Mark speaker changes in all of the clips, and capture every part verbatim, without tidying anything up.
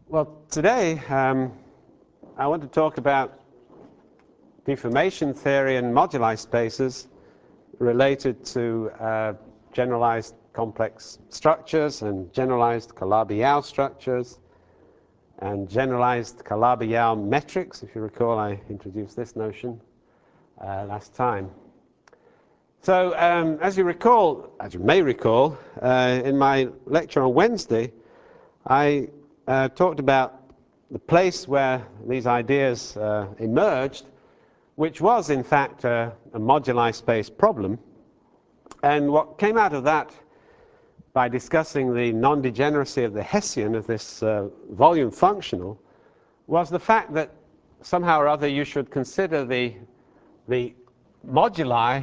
Speaker 1: Well, today um, I want to talk about deformation theory and moduli spaces related to uh, generalized complex structures and generalized Calabi-Yau structures and generalized Calabi-Yau metrics. If you recall, I introduced this notion uh, last time. So um, as you recall, as you may recall, uh, in my lecture on Wednesday, I uh, talked about the place where these ideas uh, emerged, which was in fact uh, a moduli space problem. And what came out of that, by discussing the non-degeneracy of the Hessian of this uh, volume functional, was the fact that somehow or other you should consider the, the moduli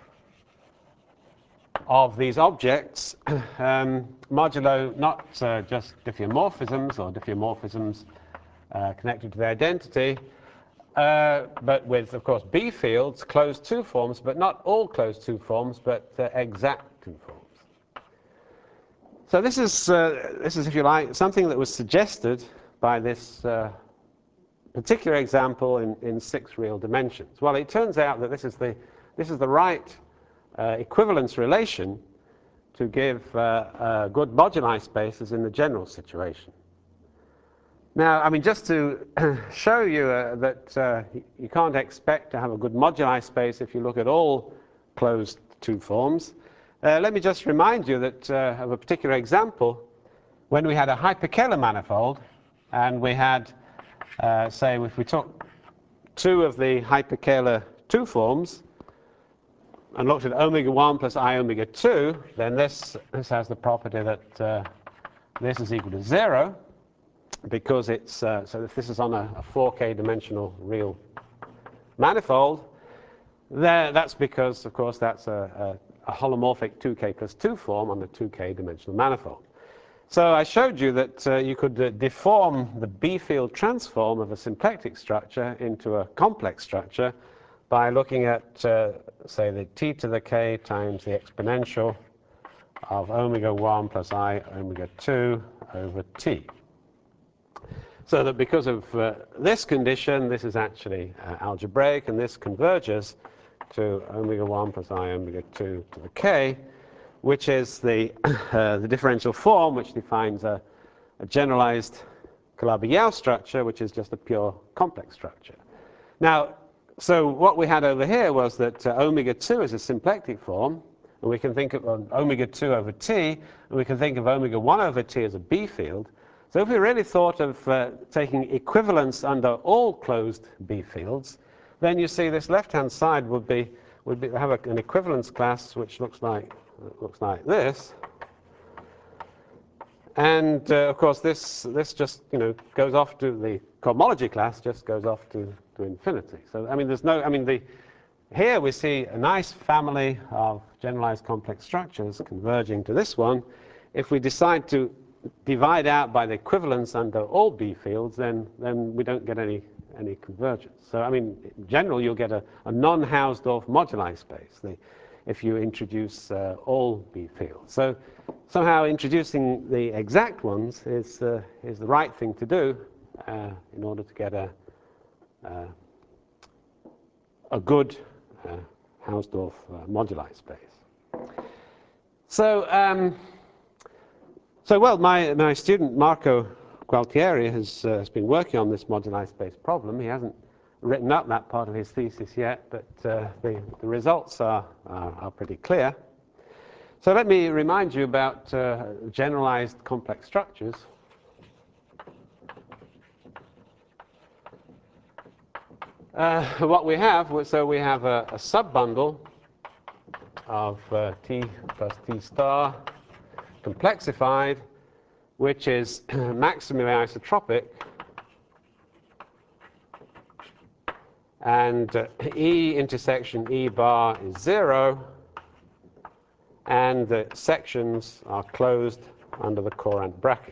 Speaker 1: of these objects um, modulo not uh, just diffeomorphisms or diffeomorphisms uh, connected to the identity, uh, but with, of course, B fields, closed two forms, but not all closed two forms, but uh, exact two forms. So this is, uh, this is, if you like, something that was suggested by this uh, particular example in, in six real dimensions. Well, it turns out that this is the, this is the right Uh, equivalence relation to give uh, uh, good moduli spaces in the general situation. Now, I mean, just to show you uh, that uh, you can't expect to have a good moduli space if you look at all closed two forms, uh, let me just remind you that uh, of a particular example when we had a hyperkähler manifold and we had, uh, say, if we took two of the hyperkähler two forms and looked at omega one plus I omega two, then this, this has the property that uh, this is equal to zero, because it's, uh, so if this is on a, a four K dimensional real manifold, there, that's because, of course, that's a, a, a holomorphic two K plus two form on the two K dimensional manifold. So I showed you that uh, you could uh, deform the B field transform of a symplectic structure into a complex structure by looking at, uh, say, the t to the k times the exponential of omega one plus I omega two over t. So that because of uh, this condition, this is actually uh, algebraic, and this converges to omega one plus I omega two to the k, which is the, uh, the differential form which defines a, a generalized Calabi-Yau structure, which is just a pure complex structure. Now, so what we had over here was that uh, omega two is a symplectic form, and we can think of um, omega two over t, and we can think of omega one over t as a B field. So if we really thought of uh, taking equivalence under all closed B fields, then you see this left-hand side would be would be, have a, an equivalence class which looks like looks like this. And uh, of course, this this just you know goes off to the cohomology class, just goes off to, to infinity. So I mean, there's no I mean the here we see a nice family of generalized complex structures converging to this one. If we decide to divide out by the equivalence under all B fields, then then we don't get any any convergence. So I mean, in general, you'll get a, a non-Hausdorff moduli space the, if you introduce uh, all B fields. So somehow introducing the exact ones is, uh, is the right thing to do uh, in order to get a, uh, a good uh, Hausdorff uh, moduli space. So, um, so well, my, my student Marco Gualtieri has, uh, has been working on this moduli space problem. He hasn't written up that part of his thesis yet, but uh, the, the results are, are, are pretty clear. So let me remind you about uh, generalized complex structures. Uh, what we have, so we have a, a subbundle of uh, t plus t star complexified, which is maximally isotropic, and uh, E intersection E bar is zero, and the sections are closed under the Courant bracket.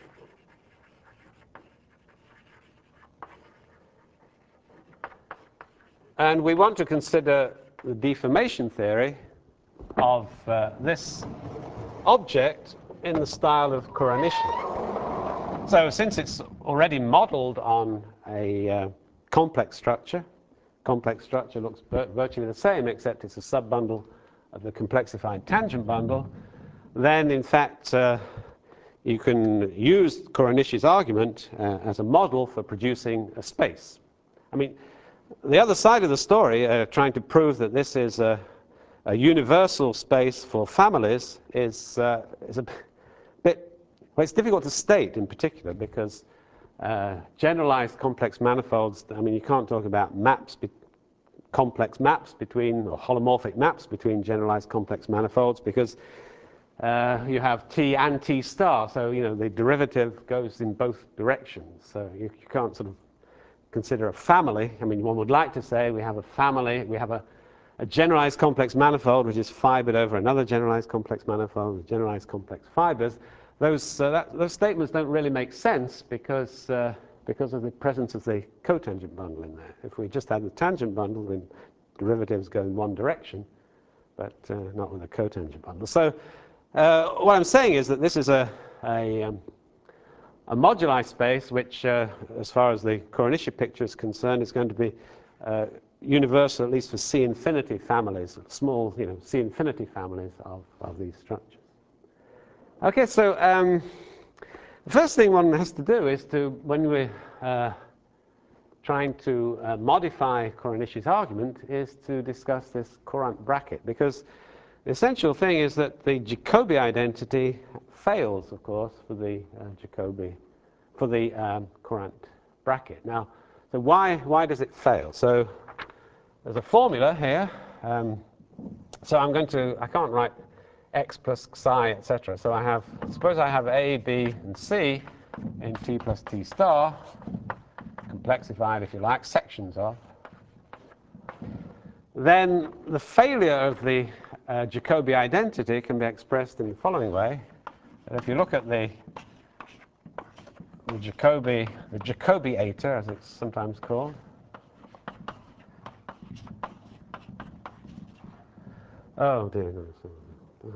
Speaker 1: And we want to consider the deformation theory of uh, this object in the style of Courantischen. So since it's already modeled on a uh, complex structure, complex structure looks virtually the same except it's a subbundle of the complexified tangent bundle, then in fact uh, you can use Kuranishi's argument uh, as a model for producing a space. I mean, the other side of the story, uh, trying to prove that this is a, a universal space for families, is, uh, is a bit, well, it's difficult to state in particular because uh, generalized complex manifolds, I mean, you can't talk about maps, be complex maps between, or holomorphic maps between generalized complex manifolds because uh, you have T and T star, so, you know, the derivative goes in both directions, so you, you can't sort of consider a family. I mean, one would like to say we have a family, we have a, a generalized complex manifold which is fibered over another generalized complex manifold with generalized complex fibers. Those, uh, that, those statements don't really make sense because, uh, because of the presence of the cotangent bundle in there. If we just had the tangent bundle, then derivatives go in one direction, but uh, not with a cotangent bundle. So uh, what I'm saying is that this is a, a, um, a moduli space which, uh, as far as the Kuranishi picture is concerned, is going to be uh, universal, at least for C infinity families, small, you know, C infinity families of, of these structures. Okay, so um, the first thing one has to do is to, when we're uh, trying to uh, modify Kuranishi's argument, is to discuss this Courant bracket, because the essential thing is that the Jacobi identity fails, of course, for the uh, Jacobi, for the um, Courant bracket. Now, so why why does it fail? So there's a formula here. Um, so I'm going to, I can't write x plus psi, et cetera. So I have, suppose I have A, B, and C in T plus T star, complexified, if you like, sections of. Then the failure of the uh, Jacobi identity can be expressed in the following way. If you look at the, the Jacobi, the Jacobiator, as it's sometimes called, oh dear, no, no.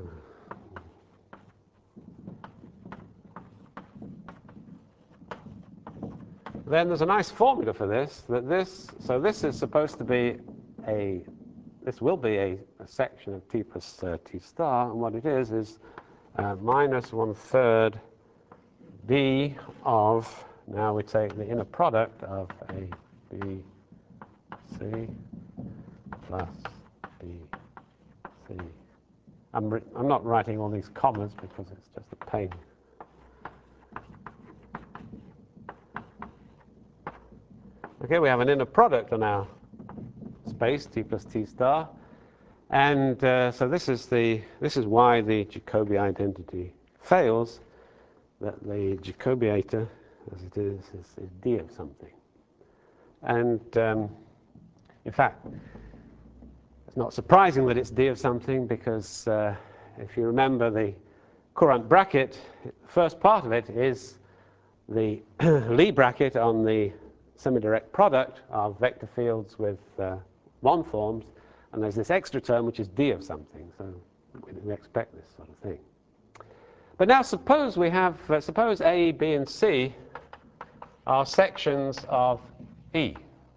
Speaker 1: Then there's a nice formula for this, that this, so this is supposed to be a, this will be a, a section of T plus uh, T star, and what it is is uh, minus one third B of, now we take the inner product of A, B, C plus B, C. I'm, I'm not writing all these commas because it's just a pain. Okay, we have an inner product on our space, T plus T star, and uh, so this is the this is why the Jacobi identity fails. That the Jacobiator, as it is, is, is D of something, and um, in fact, it's not surprising that it's D of something because uh, if you remember the Courant bracket, the first part of it is the Lie bracket on the semi-direct product of vector fields with uh, one forms, and there's this extra term which is D of something, so we expect this sort of thing. But now suppose we have, uh, suppose A, B, and C are sections of E.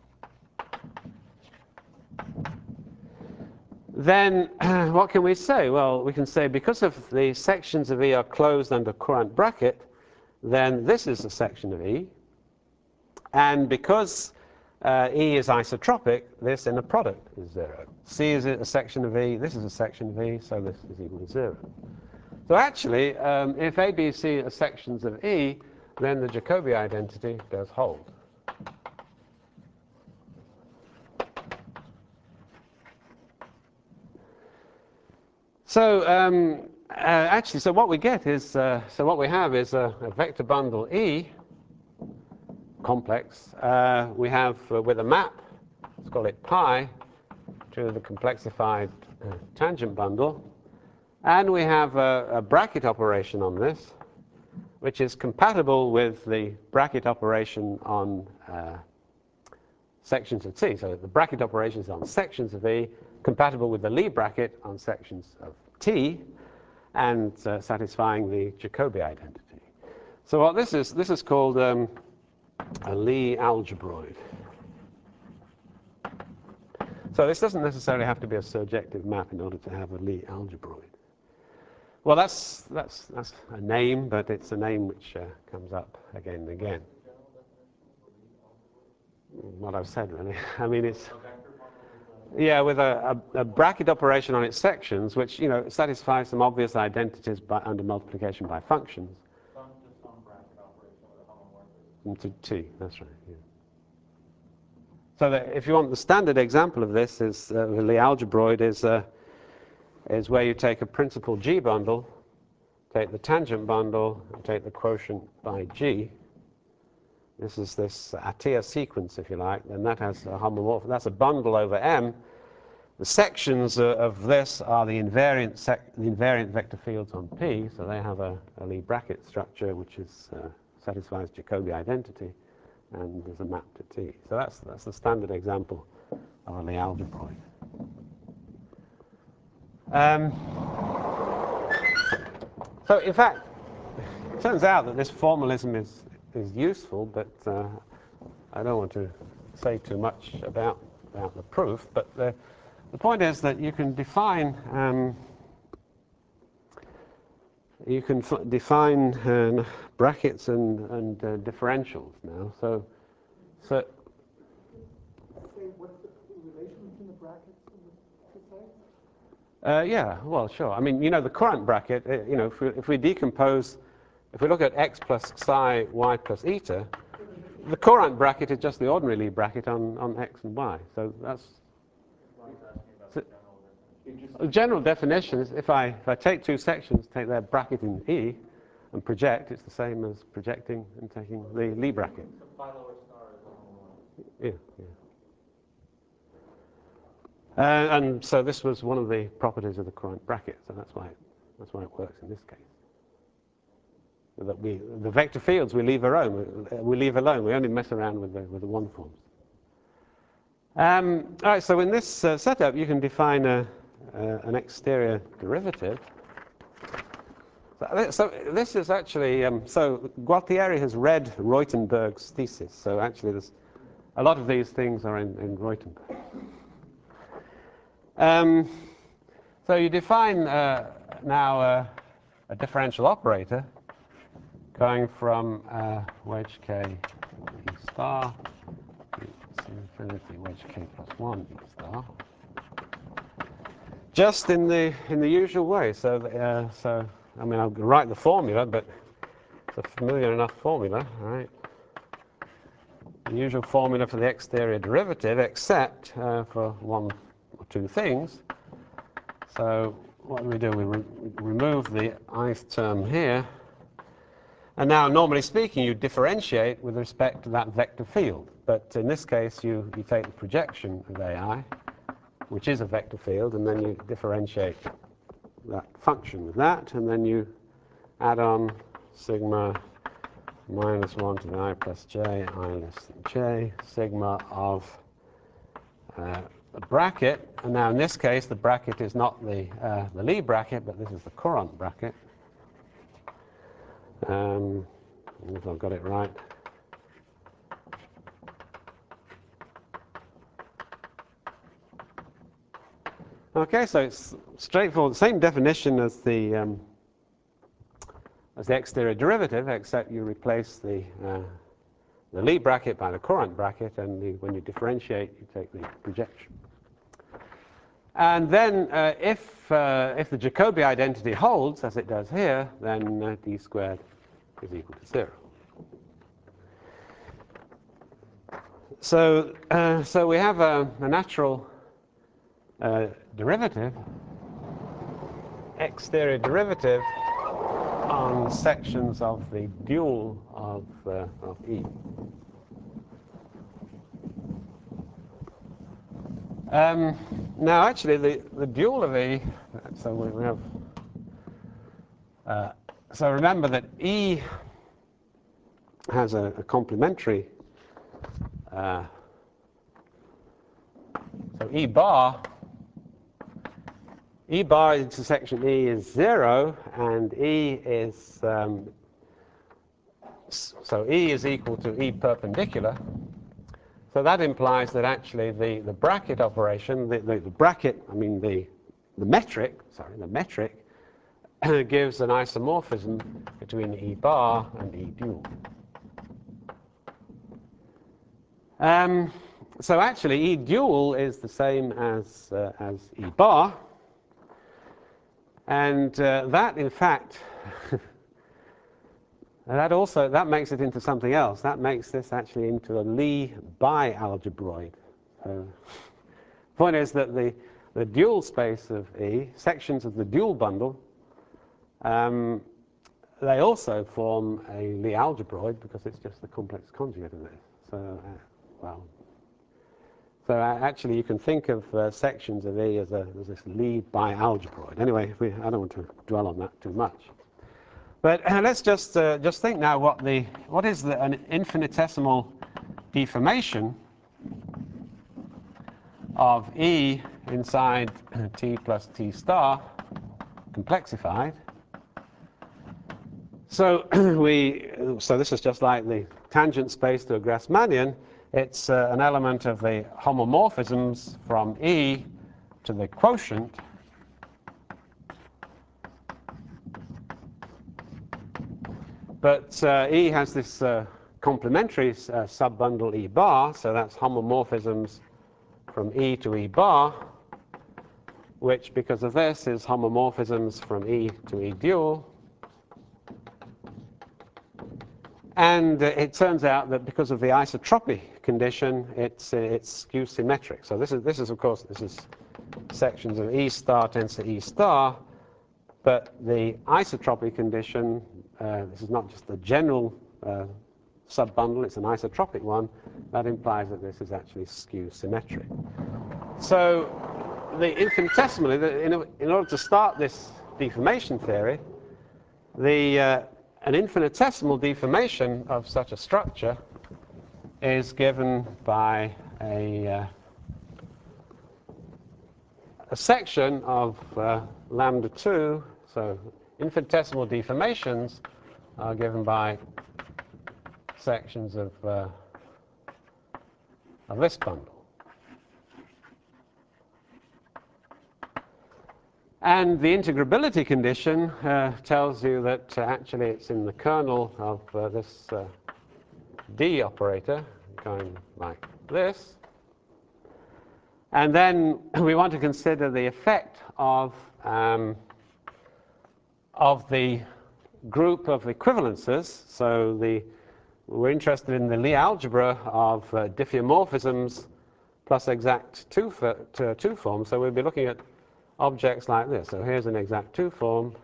Speaker 1: Then what can we say? Well, we can say because of the sections of E are closed under Courant bracket, then this is a section of E. And because uh, E is isotropic, this inner product is zero. C is a section of E, this is a section of E, so this is equal to zero. So actually, um, if A, B, C are sections of E, then the Jacobi identity does hold. So um, uh, actually, so what we get is, uh, so what we have is a, a vector bundle E, complex. Uh, we have uh, with a map, let's call it pi, to the complexified uh, tangent bundle. And we have a, a bracket operation on this, which is compatible with the bracket operation on uh, sections of T. So the bracket operation is on sections of E, compatible with the Lie bracket on sections of T, and uh, satisfying the Jacobi identity. So what this is, this is called um, a Lie algebroid. So this doesn't necessarily have to be a surjective map in order to have a Lie algebroid. Well, that's, that's, that's a name, but it's a name which uh, comes up again and again. What I've said, really. I mean, it's... Yeah, with a, a, a bracket operation on its sections, which, you know, satisfies some obvious identities by, under multiplication by functions.
Speaker 2: Some to some bracket operation with a homomorphism.
Speaker 1: To T, that's right, yeah. So that if you want the standard example of this, is uh, the Lie algebroid is... Uh, is where you take a principal G bundle, take the tangent bundle, and take the quotient by G. This is this Atiyah sequence, if you like, and that has a homomorphism. That's a bundle over M. The sections uh, of this are the invariant, sec the invariant vector fields on P, so they have a, a Lie bracket structure which is, uh, satisfies Jacobi identity, and there's a map to T. So that's, that's the standard example of a Lie algebroid. Um, so, in fact, it turns out that this formalism is, is useful, but uh, I don't want to say too much about, about the proof. But the, the point is that you can define um, you can f define uh, brackets and, and uh, differentials now. So, so.
Speaker 2: What's the relation between the brackets and the two sides?
Speaker 1: Uh, yeah, well, sure. I mean, you know, the courant bracket, uh, you know, if we, if we decompose, if we look at x plus psi, y plus eta, the courant bracket is just the ordinary Lie bracket on, on x and y. So that's... So, the general definition is if I, if I take two sections, take their bracket in E, and project, it's the same as projecting and taking the Lie bracket.
Speaker 2: So phi lower star is homomorphic.
Speaker 1: Yeah, yeah. Uh, and so this was one of the properties of the courant bracket, so that's why it, that's why it works in this case. That we, the vector fields we leave alone. We leave alone. We only mess around with the, with the one forms. Um, all right. So in this uh, setup, you can define a, uh, an exterior derivative. So, so this is actually um, so Gualtieri has read Reutenberg's thesis. So actually, there's a lot of these things are in, in Reutenberg. Um, so you define uh, now uh, a differential operator going from uh, wedge k e star to infinity wedge k plus one e star, just in the in the usual way. So uh, so I mean I'll write the formula, but it's a familiar enough formula, right? The usual formula for the exterior derivative, except uh, for one or two things. So what do we do? We, re we remove the ith term here. And now, normally speaking, you differentiate with respect to that vector field. But in this case, you, you take the projection of A I, which is a vector field, and then you differentiate that function with that, and then you add on sigma minus one to the I plus j, I less than j, sigma of uh, the bracket. And now, in this case, the bracket is not the, uh, the Lie bracket, but this is the courant bracket. Um, if I've got it right. Okay, so it's straightforward, same definition as the um, as the exterior derivative, except you replace the uh, the Lie bracket by the courant bracket, and the, when you differentiate, you take the projection. And then, uh, if uh, if the Jacobi identity holds, as it does here, then uh, d squared is equal to zero. So, uh, so we have a, a natural uh, derivative, exterior derivative, on sections of the dual of, uh, of E. Um, now, actually, the, the dual of E, so we have, uh, so remember that E has a, a complementary, uh, so E bar, E bar intersection E is zero, and E is um, so E is equal to E perpendicular. So that implies that actually the, the bracket operation, the, the, the bracket, I mean the, the metric, sorry, the metric gives an isomorphism between E bar and E dual. Um, so actually E dual is the same as, uh, as E bar, and uh, that in fact And that also, that makes it into something else. That makes this actually into a Lie bialgebroid. So the point is that the, the dual space of E, sections of the dual bundle, um, they also form a Lie algebroid because it's just the complex conjugate of this. So, uh, well, so uh, actually you can think of uh, sections of E as, a, as this Lie bialgebroid. Anyway, we, I don't want to dwell on that too much. But uh, let's just uh, just think now what the what is the, an infinitesimal deformation of E inside T plus T star complexified. So we so this is just like the tangent space to a Grassmannian. It's uh, an element of the homomorphisms from E to the quotient But uh, E has this uh, complementary uh, subbundle E bar, so that's homomorphisms from E to E bar, which because of this is homomorphisms from E to E dual. And uh, it turns out that because of the isotropy condition, it's, uh, it's skew symmetric. So this is, this is, of course, this is sections of E star tends to E star, but the isotropy condition, uh, this is not just a general uh, subbundle, it's an isotropic one, that implies that this is actually skew symmetric. So the infinitesimally, the, in, in order to start this deformation theory, the, uh, an infinitesimal deformation of such a structure is given by a, uh, a section of uh, lambda two. So infinitesimal deformations are given by sections of, uh, of this bundle. And the integrability condition uh, tells you that uh, actually it's in the kernel of uh, this uh, D operator, going like this. And then we want to consider the effect of, um, of the group of equivalences. So the, we're interested in the Lie algebra of uh, diffeomorphisms plus exact two, uh, two forms. So we'll be looking at objects like this. So here's an exact two form,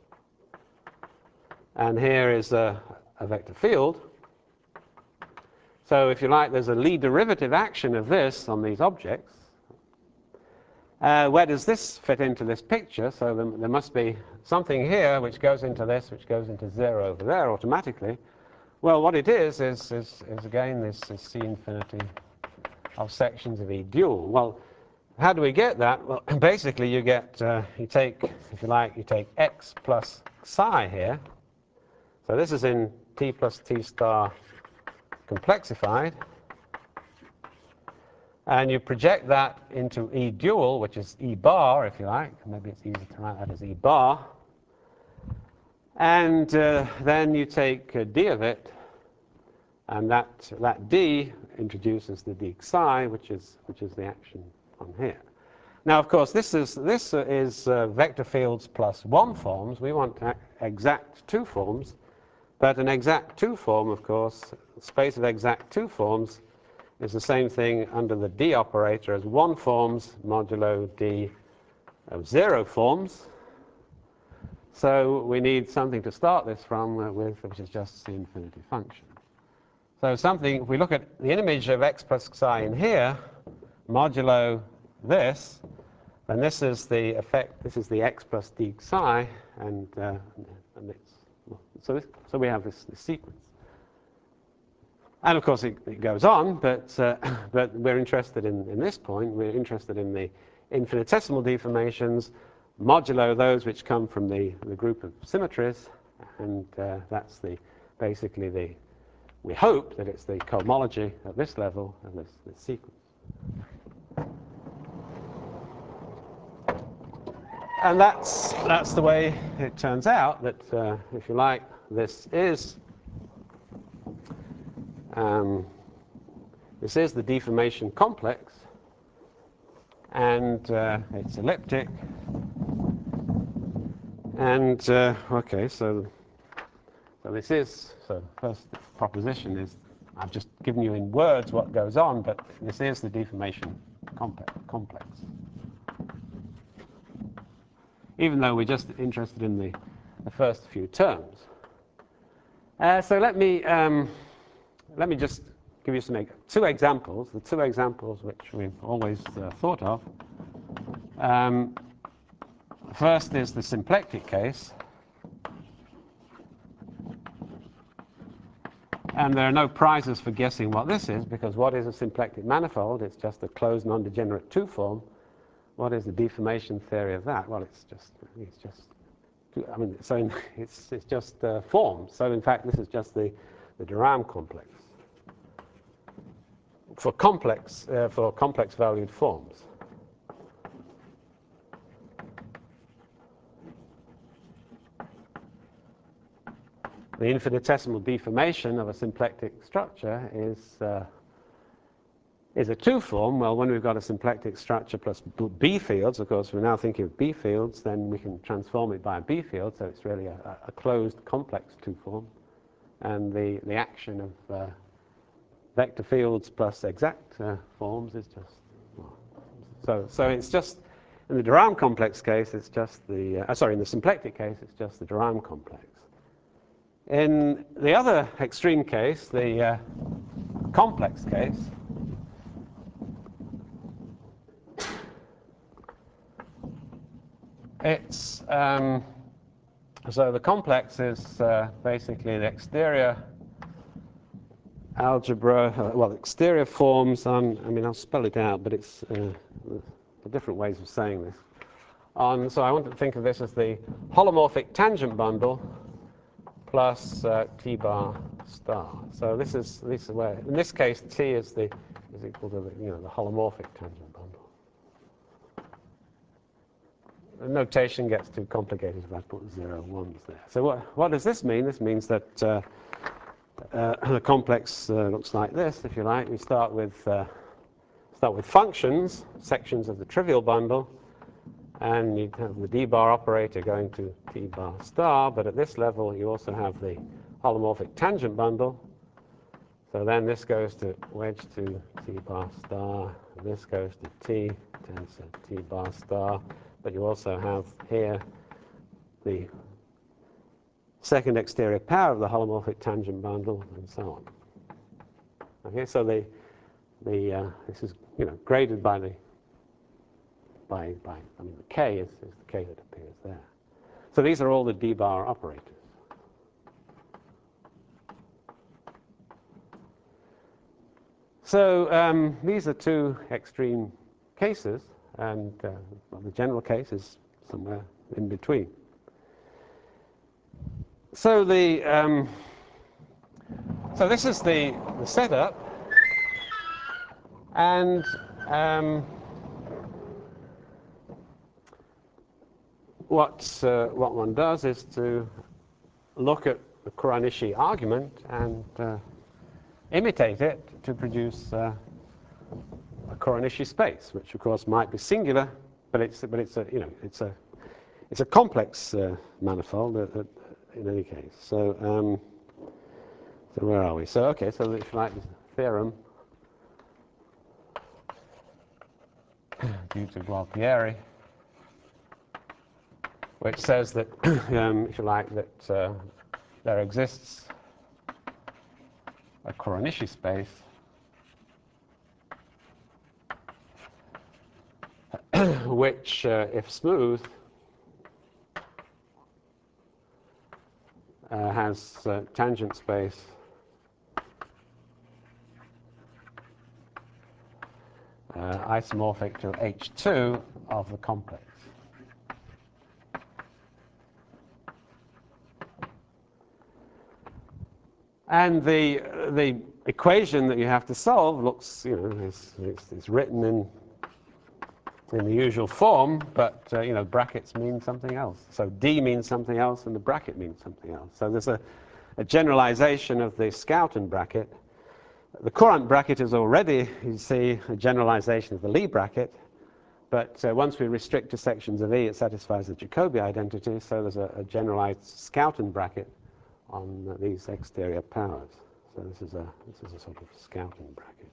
Speaker 1: and here is a, a vector field. So if you like, there's a Lie derivative action of this on these objects. Uh, where does this fit into this picture? So there, there must be something here which goes into this, which goes into zero over there automatically. Well, what it is, is, is, is again, this is C infinity of sections of E dual. Well, how do we get that? Well, basically you get, uh, you take, if you like, you take x plus psi here. So this is in T plus T star complexified. And you project that into E dual, which is E bar, if you like. Maybe it's easy to write that as E bar. And uh, then you take uh, d of it, and that, that d introduces the d psi, which is, which is the action on here. Now, of course, this is, this is uh, vector fields plus one forms. We want exact two forms. But an exact two form, of course, space of exact two forms is the same thing under the d operator as one forms modulo d of zero forms. So we need something to start this from uh, with, which is just the infinity function. So something, if we look at the image of x plus psi in here, modulo this, then this is the effect, this is the x plus d psi, and, uh, and it's, so, this, so we have this, this sequence. And of course it, it goes on, but, uh, but we're interested in, in this point, we're interested in the infinitesimal deformations, modulo those which come from the, the group of symmetries, and uh, that's the, basically the, we hope that it's the cohomology at this level of this, this sequence. And that's, that's the way it turns out that, uh, if you like, this is um, this is the deformation complex, and uh, it's elliptic. And uh, okay, so so this is so first proposition is I've just given you in words what goes on, but this is the deformation complex. Even though we're just interested in the, the first few terms. Uh, so let me um, let me just give you some two examples, the two examples which we've always uh, thought of. Um, first is the symplectic case. And there are no prizes for guessing what this is, because what is a symplectic manifold? It's just a closed non-degenerate two-form. What is the deformation theory of that? Well, it's just, it's just, I mean, so in, it's it's just uh, forms. So in fact, this is just the the de Rham complex for complex uh, for complex valued forms. The infinitesimal deformation of a symplectic structure is uh, is a two-form. Well, when we've got a symplectic structure plus B fields, of course, we're now thinking of B fields, then we can transform it by a B field, so it's really a, a closed complex two-form. And the, the action of uh, vector fields plus exact uh, forms is just, well, so, so it's just, in the de Rham complex case, it's just the, uh, sorry, in the symplectic case, it's just the de Rham complex. In the other extreme case, the uh, complex case, it's, um, so the complex is uh, basically the exterior algebra, uh, well, exterior forms on, I mean, I'll spell it out, but it's uh, the different ways of saying this. On, so I want to think of this as the holomorphic tangent bundle plus uh, T bar star. So this is, this is where, in this case, T is the is equal to the, you know, the holomorphic tangent bundle. The notation gets too complicated if I put zero ones there. So what, what does this mean? This means that uh, uh, the complex uh, looks like this, if you like. We start with uh, start with functions, sections of the trivial bundle, and you have the D bar operator going to T bar star, but at this level you also have the holomorphic tangent bundle. So then this goes to wedge to T bar star, and this goes to T tensor T bar star. But you also have here the second exterior power of the holomorphic tangent bundle, and so on. Okay, so the the uh, this is, you know, graded by the by by I mean the K is, is the K that appears there. So these are all the D bar operators. So um, these are two extreme cases. And uh, well, the general case is somewhere in between. So the um, so this is the, the setup, and um, what uh, what one does is to look at the Kuranishi argument and uh, imitate it to produce uh, a Kuranishi space, which of course might be singular, but it's but it's a you know it's a it's a complex uh, manifold uh, uh, in any case. So um, so where are we? So okay, so if you like, the theorem due to Gualtieri, which says that um, if you like that uh, there exists a Kuranishi space which, uh, if smooth, uh, has uh, tangent space uh, isomorphic to H two of the complex. And the, the equation that you have to solve looks, you know, it's, it's, it's written in, in the usual form, but, uh, you know, brackets mean something else. So D means something else, and the bracket means something else. So there's a, a generalization of the Schouten bracket. The Courant bracket is already, you see, a generalization of the Lie bracket. But uh, once we restrict to sections of E, it satisfies the Jacobi identity, so there's a, a generalized Schouten bracket on uh, these exterior powers. So this is a this is a sort of Schouten bracket.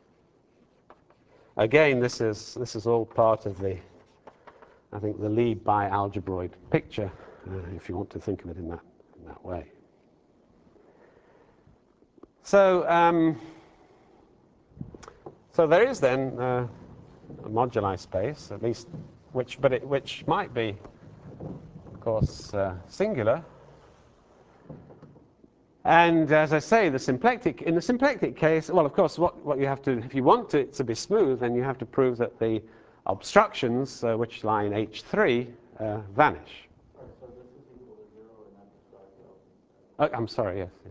Speaker 1: Again, this is this is all part of the, I think, the Lie bialgebroid picture, uh, if you want to think of it in that in that way. So um, so there is then uh, a moduli space, at least, which but it which might be, of course, uh, singular. And as I say, the symplectic, in the symplectic case, well, of course, what, what you have to, if you want it to be smooth, then you have to prove that the obstructions, uh, which lie in H three, uh, vanish.
Speaker 2: Right, so this is equal to zero and that's abstract.
Speaker 1: Oh, I'm sorry, yes.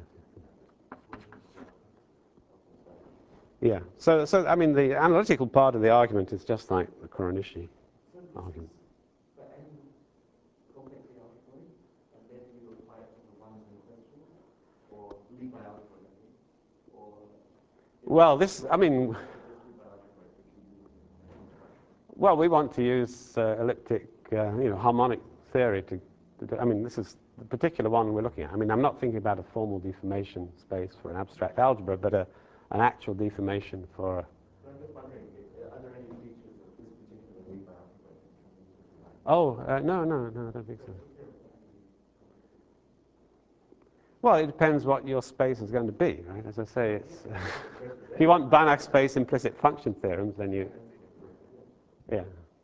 Speaker 1: yes. Yeah, so, so, I mean, the analytical part of the argument is just like the Kuronishi argument. Well, this, I mean, well, we want to use uh, elliptic, uh, you know, harmonic theory to, to do, I mean, this is the particular one we're looking at. I mean, I'm not thinking about a formal deformation space for an abstract algebra, but a, an actual deformation for a...
Speaker 2: So I'm just wondering, are there any features of this particular rebound?
Speaker 1: Oh, uh, no, no, no, I don't think so. Well, it depends what your space is going to be, right? As I say, it's if you want Banach space implicit function theorems, then you, yeah.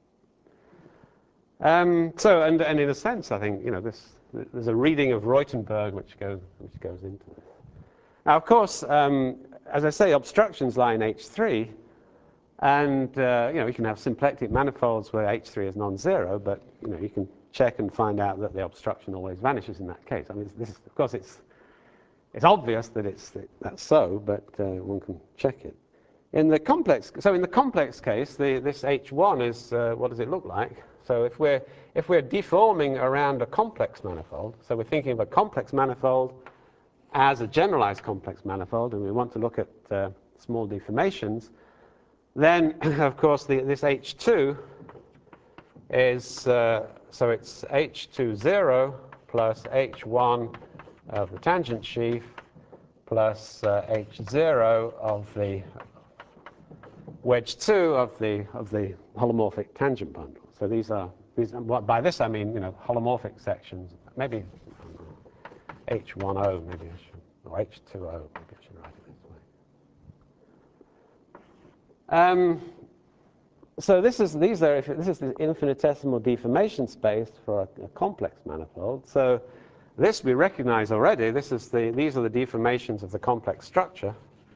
Speaker 1: Um, so, and, and in a sense, I think, you know, this, there's a reading of Reutenberg which goes, which goes into this. Now, of course, um, as I say, obstructions lie in H three, and, uh, you know, you can have symplectic manifolds where H three is non-zero, but, you know, you can check and find out that the obstruction always vanishes in that case. I mean, this, of course, it's It's obvious that it's that that's so, but uh, one can check it. In the complex, so in the complex case, the, this H one is uh, what does it look like? So if we're if we're deforming around a complex manifold, so we're thinking of a complex manifold as a generalized complex manifold, and we want to look at uh, small deformations, then of course the, this H two is uh, so it's H two zero plus H one of the tangent sheaf plus uh, H zero of the wedge two of the of the holomorphic tangent bundle. So these are these. By this I mean, you know, holomorphic sections. Maybe H one O. Maybe I should, or H two O. Maybe I should write it this way. Um, so this is these are this is the infinitesimal deformation space for a, a complex manifold. So this we recognize already. This is the, these are the deformations of the complex structure.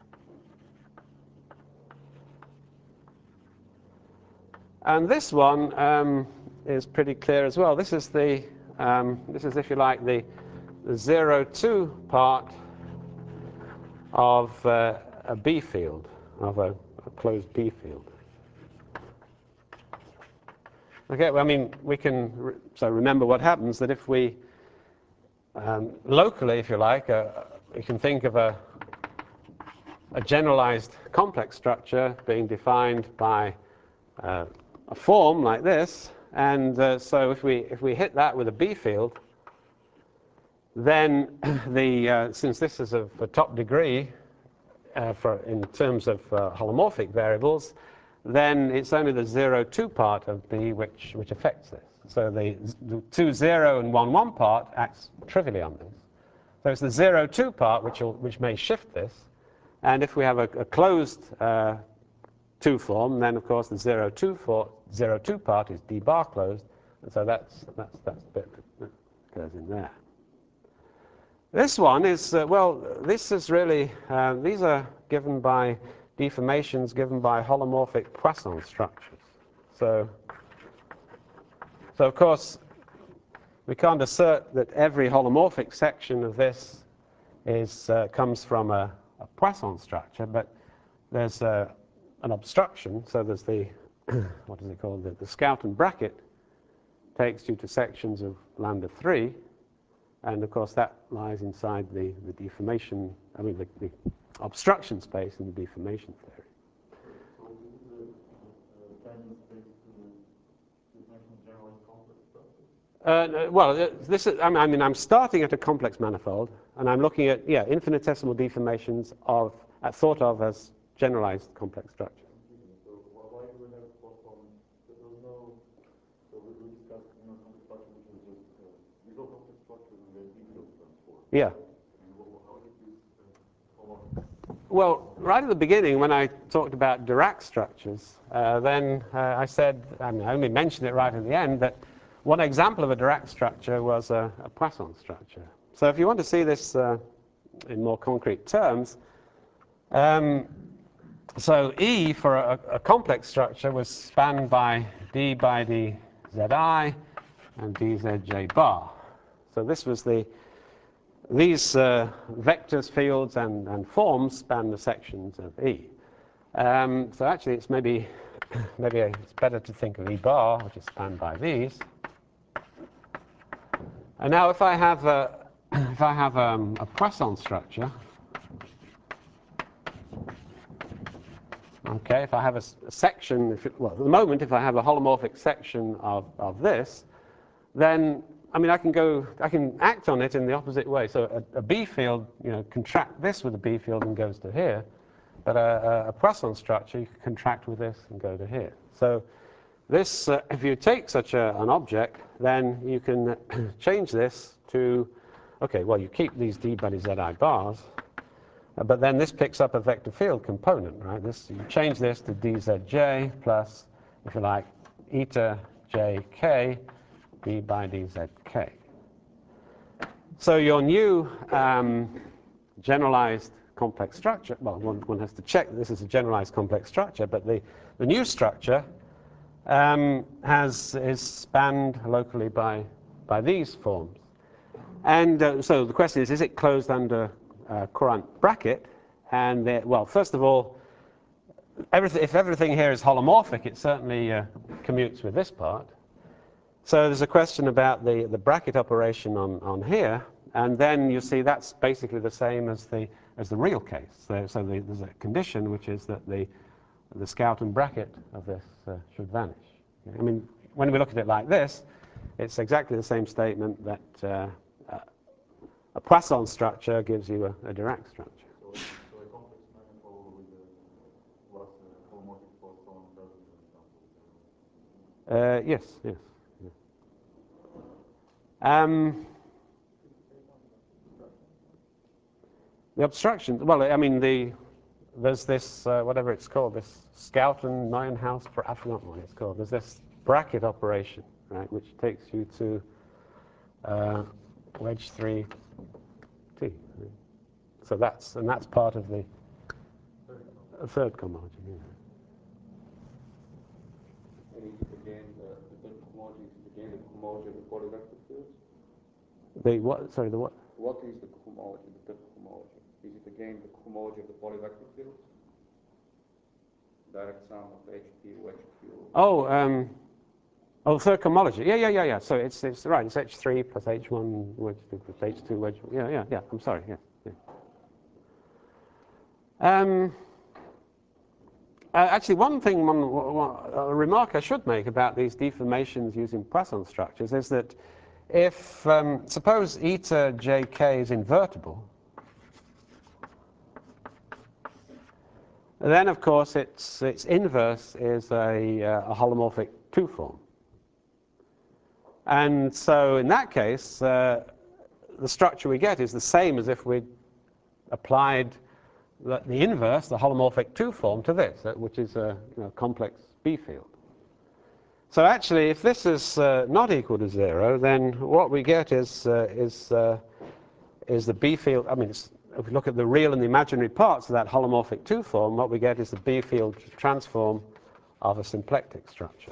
Speaker 1: And this one um, is pretty clear as well. This is the, um, this is, if you like, the, the zero two part of uh, a B field, of a, a closed B field. Okay, well, I mean, we can, re so remember what happens, that if we, um, locally, if you like, uh, you can think of a, a generalized complex structure being defined by uh, a form like this, and uh, so if we if we hit that with a B field, then the uh, since this is of a top degree uh, for in terms of uh, holomorphic variables, then it's only the zero two part of B which which affects this. So the, the two zero and one one part acts trivially on this. So it's the zero two part which will, which may shift this, and if we have a, a closed uh, two form, then of course the zero two for zero two part is D bar closed, and so that's that's that's the bit that goes in there. This one is uh, well, this is really uh, these are given by deformations given by holomorphic Poisson structures. So so of course we can't assert that every holomorphic section of this is, uh, comes from a, a Poisson structure, but there's uh, an obstruction, so there's the, what is it called, the, the Schouten bracket takes you to sections of lambda three, and of course that lies inside the, the deformation, I mean the, the obstruction space in the deformation theory.
Speaker 2: So this is a, a tangent space to the definition of generalized complex structure?
Speaker 1: Uh, well, this is, I mean, I'm starting at a complex manifold, and I'm looking at, yeah, infinitesimal deformations of, uh, thought of as generalized complex structures.
Speaker 2: So why do we have Poisson? There was no, so we, we discussed, you know, complex structure, which was just, uh, these are complex structures and then B-field transform.
Speaker 1: Yeah.
Speaker 2: And what, how did this uh, follow?
Speaker 1: Well, right at the beginning, when I talked about Dirac structures, uh, then uh, I said, I mean, I only mentioned it right at the end, that one example of a Dirac structure was a, a Poisson structure. So if you want to see this uh, in more concrete terms, um, so E for a, a complex structure was spanned by d by d zi and dzj bar. So this was the These uh, vectors, fields, and, and forms span the sections of E. Um, so actually, it's maybe maybe it's better to think of E bar, which is spanned by these. And now, if I have a if I have um, a Poisson structure, okay, if I have a, a section, if it, well, at the moment, if I have a holomorphic section of of this, then I mean, I can go, I can act on it in the opposite way. So a, a B field, you know, contract this with a B field and goes to here. But a, a, a Poisson structure, you can contract with this and go to here. So this, uh, if you take such a, an object, then you can change this to, okay, well, you keep these d by zi bars, uh, but then this picks up a vector field component, right? This, you change this to dzj plus, if you like, eta jk d by dzk. So your new um, generalized complex structure, well, one, one has to check that this is a generalized complex structure, but the, the new structure um, has, is spanned locally by, by these forms. And uh, so the question is, is it closed under uh, Courant bracket? And, the, well, first of all, everything, if everything here is holomorphic, it certainly uh, commutes with this part. So there's a question about the, the bracket operation on, on here, and then you see that's basically the same as the, as the real case. So, so the, there's a condition, which is that the, the Schouten bracket of this uh, should vanish. I mean, when we look at it like this, it's exactly the same statement that uh, uh, a Poisson structure gives you a, a Dirac structure.
Speaker 2: So, so a complex manifold with a was a holomorphic Poisson doesn't
Speaker 1: Uh, yes, yes. yes. Um, the obstruction, well, I mean, the there's this, uh, whatever it's called, this Schouten Neuenhaus, I forgot what it's called. There's this bracket operation, right, which takes you to uh, wedge three T. Right? So that's, and that's part of the uh, third cohomology. Yeah.
Speaker 3: And is it again the, the third cohomology, is it again the cohomology of the polyvector fields?
Speaker 1: The what? Sorry, the what?
Speaker 3: What is the cohomology, the third cohomology? Is it again the cohomology of the polyvector fields? Direct sum of H Q, H Q.
Speaker 1: Oh, um, oh, third cohomology. Yeah, yeah, yeah, yeah. So it's, it's right. It's H three plus H one wedge two plus H two wedge. Yeah, yeah, yeah. I'm sorry. Yeah. yeah. Um, uh, actually, one thing, one, one a remark I should make about these deformations using Poisson structures is that if um, suppose eta jk is invertible, then of course its its inverse is a, uh, a holomorphic two form. And so in that case, uh, the structure we get is the same as if we applied the, the inverse, the holomorphic two form, to this, uh, which is a you know, complex B field. So actually, if this is uh, not equal to zero, then what we get is uh, is uh, is the B field. I mean, it's, if we look at the real and the imaginary parts of that holomorphic two form, what we get is the B field transform of a symplectic structure.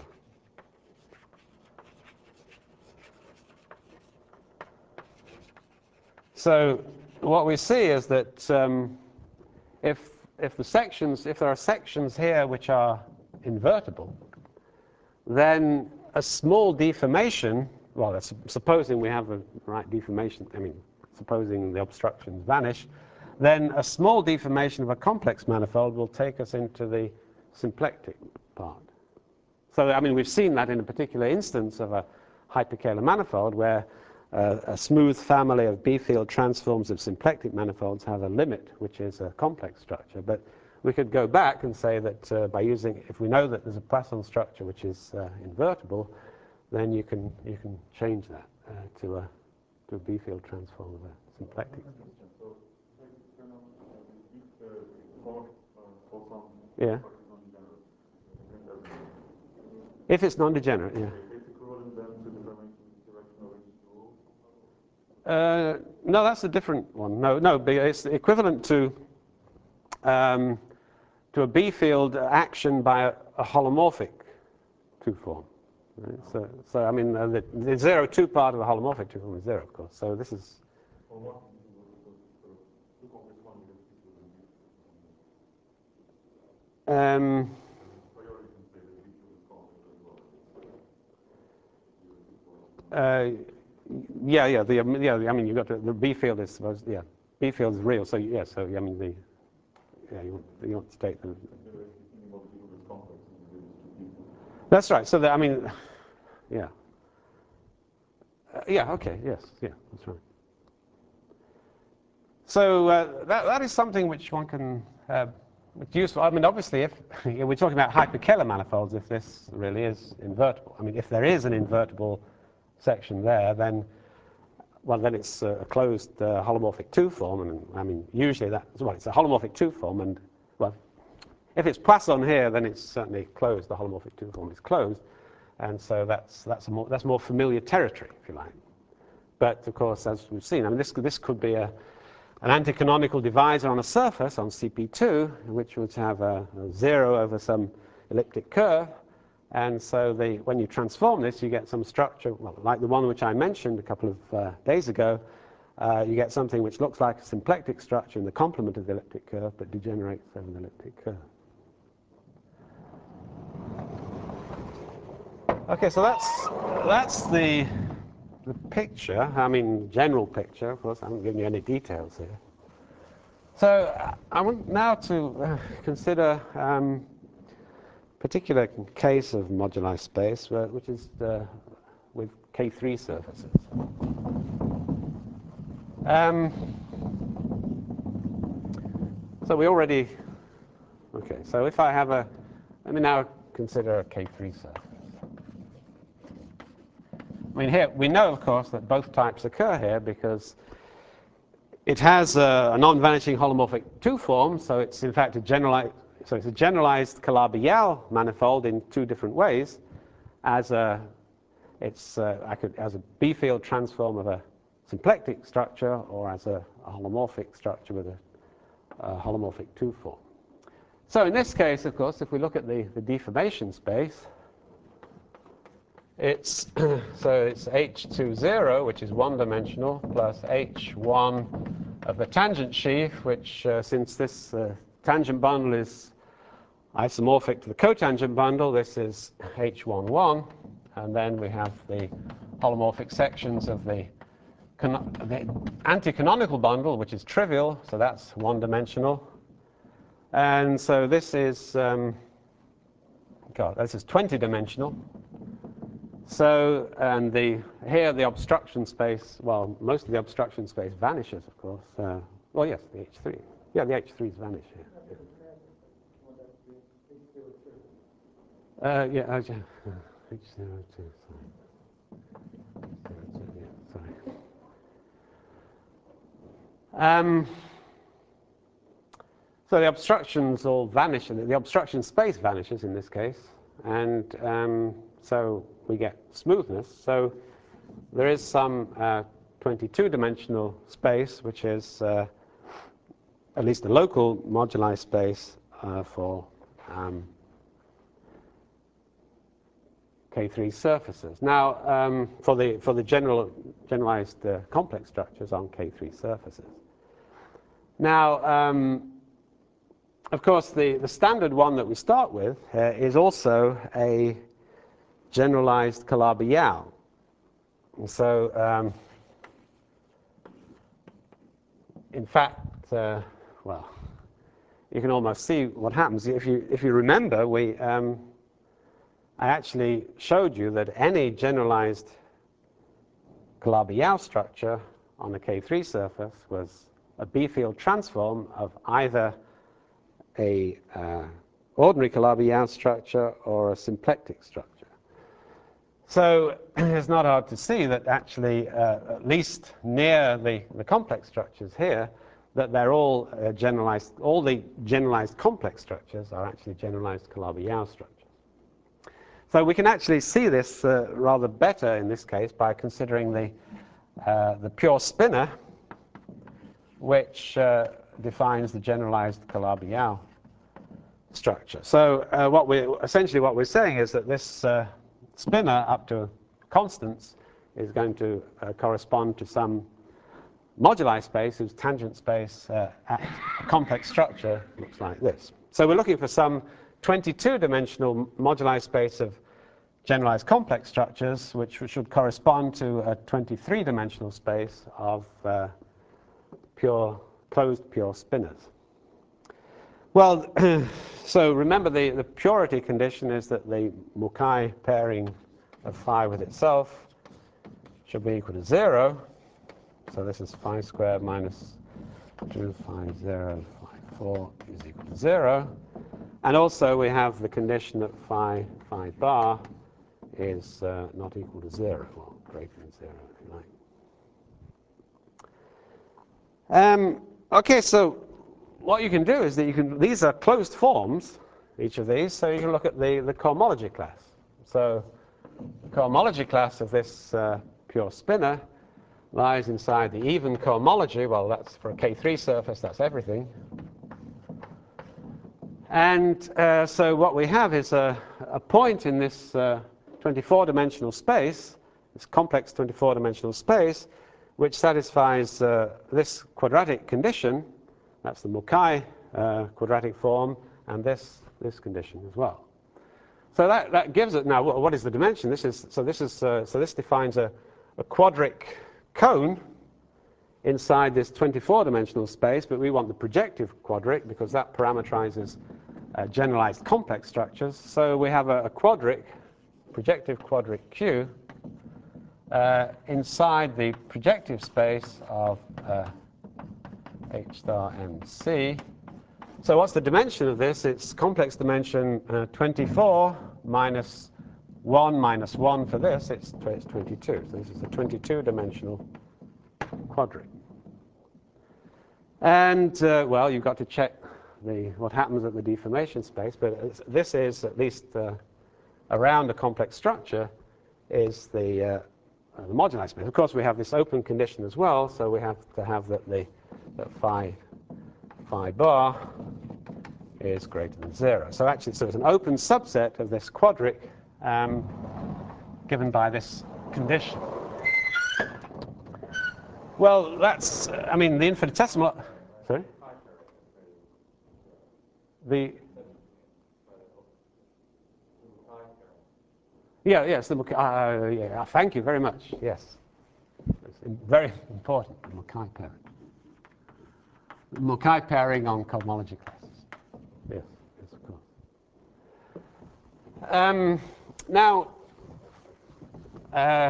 Speaker 1: So what we see is that um, if, if the sections, if there are sections here which are invertible, then a small deformation, well, that's supposing we have a right deformation, I mean, supposing the obstructions vanish, then a small deformation of a complex manifold will take us into the symplectic part. So, I mean, we've seen that in a particular instance of a hyperkähler manifold where uh, a smooth family of B-field transforms of symplectic manifolds have a limit, which is a complex structure. But we could go back and say that uh, by using, if we know that there's a Poisson structure which is uh, invertible, then you can you can change that uh, to a to a B-field transform of a symplectic.
Speaker 2: So, if for Poisson
Speaker 1: Yeah.
Speaker 2: is non-degenerate,
Speaker 1: If it's non-degenerate, yeah.
Speaker 2: it's equivalent then to the direction of H two O?
Speaker 1: Uh, no, that's a different one. No, no, it's equivalent to um, to a B-field action by a, a holomorphic two-form. Right? So, so I mean, uh, the, the zero two part of the holomorphic two-form is zero, of course. So this is.
Speaker 2: Or what? Two complex one with
Speaker 1: Um,
Speaker 2: priority can say that B field is complex as well.
Speaker 1: uh, yeah, yeah, the um, yeah. I mean, you got to, the B-field is supposed. Yeah, B-field is real. So yeah, so I mean the. Yeah, you want, you want to state the. That's right. So, the, I mean, yeah. Uh, yeah, okay, yes, yeah, that's right. So, uh, that, that is something which one can, uh, it's useful. I mean, obviously, if you know, we're talking about hyperkähler manifolds, if this really is invertible. I mean, if there is an invertible section there, then, well, then it's a closed uh, holomorphic two form. And, I mean, usually that, well, it's a holomorphic two form, and, well, if it's Poisson here, then it's certainly closed. The holomorphic two form is closed, and so that's that's a more that's more familiar territory, if you like. But of course, as we've seen, I mean, this this could be a an anticanonical divisor on a surface on C P two, which would have a, a zero over some elliptic curve, and so the when you transform this, you get some structure, well, like the one which I mentioned a couple of uh, days ago. Uh, you get something which looks like a symplectic structure in the complement of the elliptic curve, but degenerates over the elliptic curve. Okay, so that's that's the the picture. I mean, general picture. Of course, I haven't given you any details here. So uh, I want now to uh, consider um, a particular case of moduli space, uh, which is uh, with K three surfaces. Um, so we already. Okay, so if I have a, let me now consider a K three surface. I mean, here we know, of course, that both types occur here because it has a, a non-vanishing holomorphic two form, so it's in fact a generalized, so it's a generalized Calabi-Yau manifold in two different ways. As a, it's uh, I could as a B-field transform of a symplectic structure, or as a, a holomorphic structure with a, a holomorphic two form. So in this case, of course, if we look at the, the deformation space. It's so it's H two zero, which is one-dimensional, plus H one of the tangent sheaf, which uh, since this uh, tangent bundle is isomorphic to the cotangent bundle, this is H one one, and then we have the holomorphic sections of the, the anti-canonical bundle, which is trivial, so that's one-dimensional, and so this is um, God, this is twenty-dimensional. So, and the, here the obstruction space, well, most of the obstruction space vanishes, of course. Uh, well, yes, the H three. Yeah, the H threes vanish here. Yeah, uh, yeah, uh, H zero two, sorry. Yeah, sorry. Um, so the obstructions all vanish, and the obstruction space vanishes in this case, and um, so we get smoothness. So there is some uh, twenty-two dimensional space, which is uh, at least a local moduli space uh, for um, K three surfaces. Now, um, for the for the general generalized uh, complex structures on K three surfaces. Now, um, of course, the, the standard one that we start with uh, is also a generalized Calabi-Yau. And so, um, in fact, uh, well, you can almost see what happens. If you, if you remember, we, um, I actually showed you that any generalized Calabi-Yau structure on a K three surface was a B-field transform of either a uh, ordinary Calabi-Yau structure or a symplectic structure. So it's not hard to see that actually, uh, at least near the, the complex structures here, that they're all uh, generalized, all the generalized complex structures are actually generalized Calabi-Yau structures. So we can actually see this uh, rather better in this case by considering the, uh, the pure spinor, which uh, defines the generalized Calabi-Yau structure. So uh, what we essentially what we're saying is that this uh, spinor up to constants is going to uh, correspond to some moduli space whose tangent space uh, at a complex structure looks like this. So we're looking for some twenty-two dimensional moduli space of generalized complex structures, which should correspond to a twenty-three dimensional space of uh, pure closed pure spinors. Well, so remember the, the purity condition is that the Mukai pairing of phi with itself should be equal to zero. So this is phi squared minus two phi zero phi four is equal to zero. And also we have the condition that phi phi bar is uh, not equal to zero, or greater than zero if you like. Um, okay, so what you can do is that you can, these are closed forms, each of these, so you can look at the, the cohomology class. So the cohomology class of this uh, pure spinor lies inside the even cohomology. Well, that's for a K three surface, that's everything. And uh, so what we have is a, a point in this uh, twenty-four dimensional space, this complex twenty-four dimensional space, which satisfies uh, this quadratic condition. That's the Mukai uh, quadratic form, and this, this condition as well. So that, that gives it, now what is the dimension? This is, so, this is, uh, so this defines a, a quadric cone inside this twenty-four dimensional space, but we want the projective quadric because that parameterizes uh, generalized complex structures. So we have a, a quadric, projective quadric Q, uh, inside the projective space of uh, H star M C. So what's the dimension of this? It's complex dimension uh, twenty-four minus one minus one for this, it's, it's twenty-two. So this is a twenty-two dimensional quadric. And, uh, well, you've got to check the, what happens at the deformation space, but this is, at least uh, around a complex structure, is the, uh, uh, the moduli space. Of course, we have this open condition as well, so we have to have that the that phi, phi bar is greater than zero. So actually, so it's an open subset of this quadric um, given by this condition. Well, that's, uh, I mean, the infinitesimal, sorry? The, yeah, yes, the, uh, yeah, thank you very much, yes. It's very important, the Mukai pairing. The Mukai pairing on cohomology classes. Yes, yes, of course. Um, now, uh,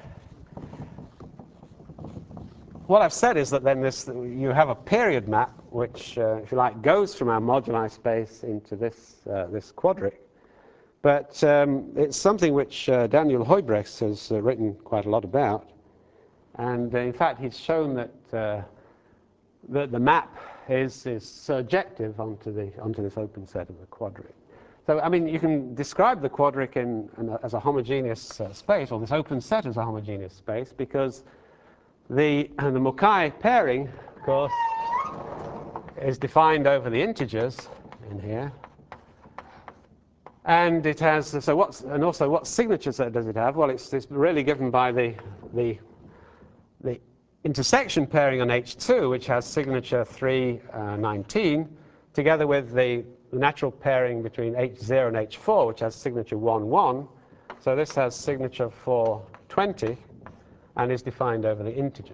Speaker 1: what I've said is that then this, you have a period map which, uh, if you like, goes from our moduli space into this, uh, this quadric. But um, it's something which uh, Daniel Huybrechts has uh, written quite a lot about. And uh, in fact, he's shown that, uh, that the map is, is surjective onto, the, onto this open set of the quadric. So, I mean, you can describe the quadric in, in a, as a homogeneous uh, space, or this open set as a homogeneous space, because the, the Mukai pairing, of course, is defined over the integers in here. And it has, so what's, and also what signatures does it have? Well, it's, it's really given by the, the, the intersection pairing on H two, which has signature three nineteen, together with the, the natural pairing between H zero and H four, which has signature one one. So this has signature four twenty and is defined over the integers.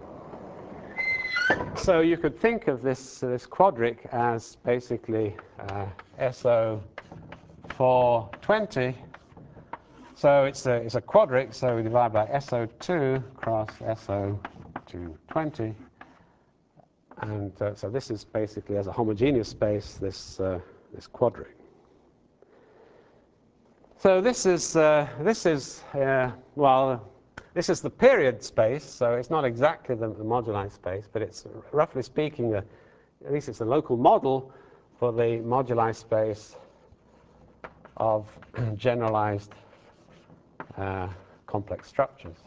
Speaker 1: So you could think of this, uh, this quadric as basically uh, S O four twenty. So it's a, it's a quadric, so we divide by S O two cross S O two twenty. And uh, so this is basically, as a homogeneous space, this, uh, this quadric. So this is, uh, this is uh, well, this is the period space, so it's not exactly the, the moduli space, but it's, roughly speaking, a, at least it's a local model for the moduli space of generalized uh, complex structures.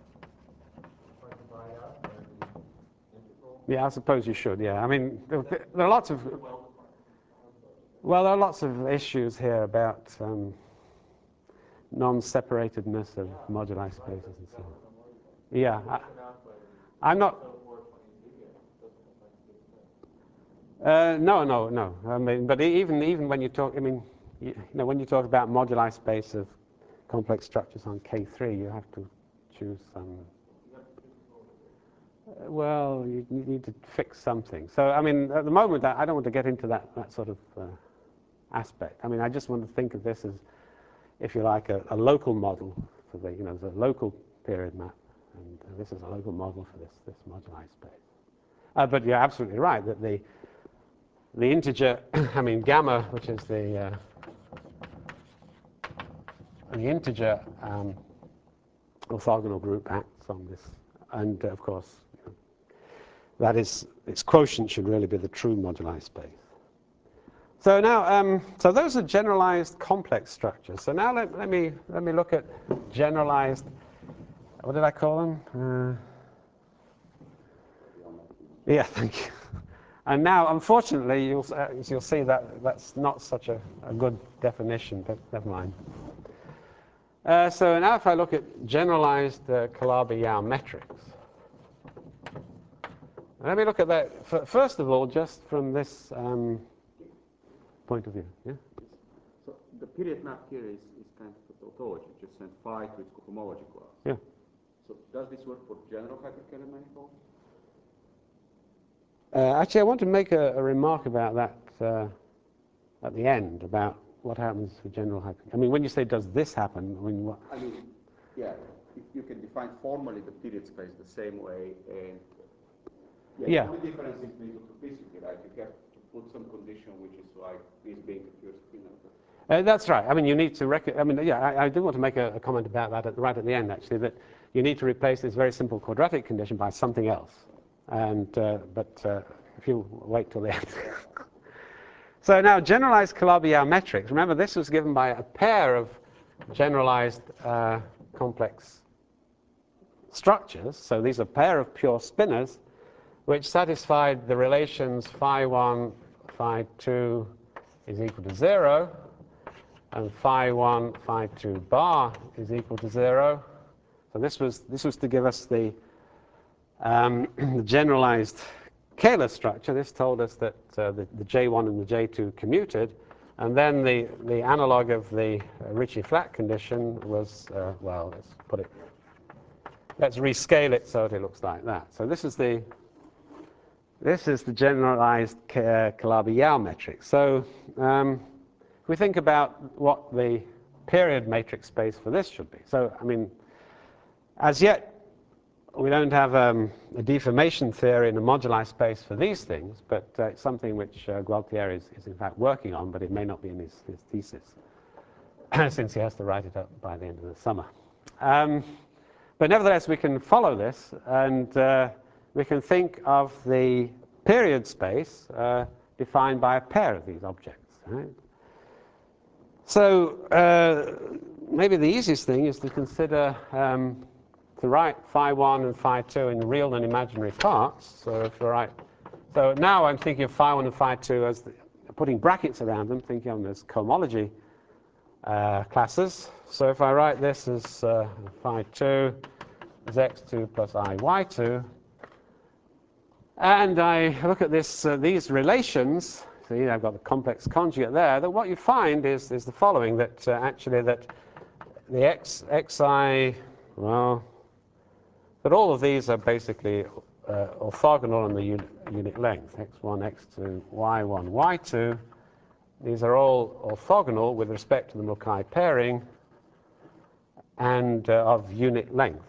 Speaker 1: Yeah, I suppose you should, yeah. I mean, there, there are lots of, well, there are lots of issues here about um, non-separatedness of moduli spaces and so on. Yeah, I, I'm not. Uh, no, no, no. I mean, but even even when you talk, I mean, you, you know, when you talk about moduli space of complex structures on K three, you have to choose some. Uh, well, you, you need to fix something. So, I mean, at the moment, I, I don't want to get into that that sort of uh, aspect. I mean, I just want to think of this as, if you like, a, a local model for the, you know, the local period map, and uh, this is a local model for this this moduli space. Uh, but you're absolutely right that the the integer, I mean gamma, which is the uh, the integer um, orthogonal group acts on this, and uh, of course, you know, that is its quotient should really be the true moduli space. So now, um, so those are generalized complex structures. So now let, let me let me look at generalized. What did I call them? Uh, yeah, thank you. And now, unfortunately, you'll uh, you'll see that that's not such a, a good definition, but never mind. Uh, so now, if I look at generalized uh, Calabi-Yau metrics, let me look at that f first of all, just from this. Um, point of view, yeah?
Speaker 3: So the period map here is, is kind of a tautology, just send phi to its cohomology class.
Speaker 1: Yeah.
Speaker 3: So does this work for general hyperkähler manifolds?
Speaker 1: Uh, actually, I want to make a, a remark about that uh, at the end, about what happens for general hyperkähler. I mean, when you say, does this happen, I mean, what?
Speaker 3: I mean, yeah, if you can define formally the period space the same way, and yeah,
Speaker 1: Yeah.
Speaker 3: the only difference is mesophysical, right? You have to put some condition which is like this being a pure spinor.
Speaker 1: Uh, that's right. I mean, you need to rec- I mean, yeah, I, I do want to make a, a comment about that at, right at the end, actually, that you need to replace this very simple quadratic condition by something else. And, uh, but uh, if you wait till the end. So now, generalized Calabi-Yau metrics. Remember, this was given by a pair of generalized uh, complex structures. So these are a pair of pure spinors which satisfied the relations phi one, phi two is equal to zero, and phi one, phi two bar is equal to zero. So this was this was to give us the, um, the generalized Kähler structure. This told us that uh, the, the J one and the J two commuted, and then the the analog of the uh, Ricci-Flat condition was uh, well, let's put it. Let's rescale it so that it looks like that. So this is the this is the generalized Calabi-Yau metric. So um, if we think about what the period matrix space for this should be. So I mean, as yet we don't have um, a deformation theory in the moduli space for these things, but uh, it's something which uh, Gualtieri is, is in fact working on, but it may not be in his, his thesis since he has to write it up by the end of the summer. Um, But nevertheless, we can follow this, and uh, we can think of the period space uh, defined by a pair of these objects. Right? So uh, maybe the easiest thing is to consider um, to write phi one and phi two in real and imaginary parts. So if we write, so now I'm thinking of phi one and phi two as the, putting brackets around them, thinking of them as cohomology uh, classes. So if I write this as uh, phi two is x two plus I y two, and I look at this, uh, these relations, see I've got the complex conjugate there, that what you find is, is the following, that uh, actually that the x, xi, well, that all of these are basically uh, orthogonal in the unit, unit length, x one, x two, y one, y two. These are all orthogonal with respect to the Mukai pairing and uh, of unit length.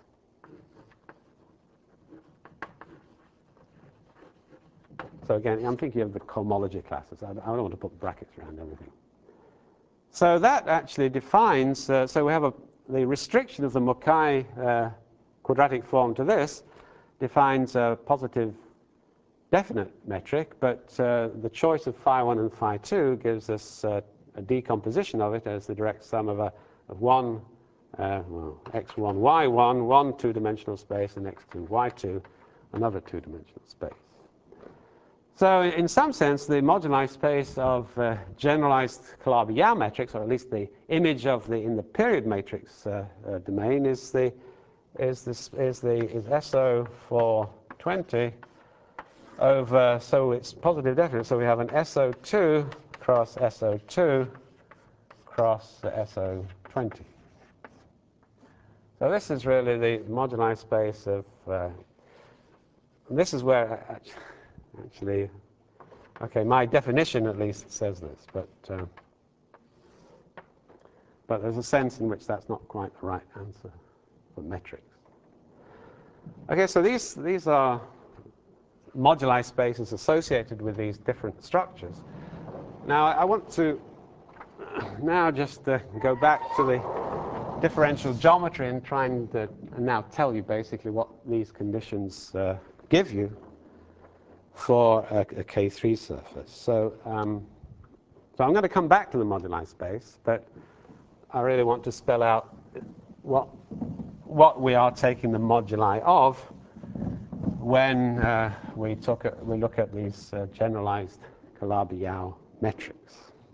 Speaker 1: So again, I'm thinking of the cohomology classes. I don't want to put brackets around everything. So that actually defines, uh, so we have a, the restriction of the Mukai uh, quadratic form to this defines a positive definite metric, but uh, the choice of phi one and phi two gives us uh, a decomposition of it as the direct sum of, a, of one, uh, well, x one, y one, one two-dimensional space, and x two, y two, another two-dimensional space. So in some sense, the moduli space of uh, generalized Calabi-Yau metrics, or at least the image of the in the period matrix uh, uh, domain, is the is this is the is S O for twenty over. So it's positive definite. So we have an S O two cross S O two cross the S O twenty. So this is really the moduli space of. Uh, this is where. Uh, Actually, okay, my definition at least says this, but uh, but there's a sense in which that's not quite the right answer for metrics. Okay, so these these are moduli spaces associated with these different structures. Now I want to now just uh, go back to the differential geometry and try and, uh, and now tell you basically what these conditions uh, give you for a, a K three surface. So, um, so I'm going to come back to the moduli space, but I really want to spell out what, what we are taking the moduli of when uh, we, took a, we look at these uh, generalized Calabi-Yau metrics.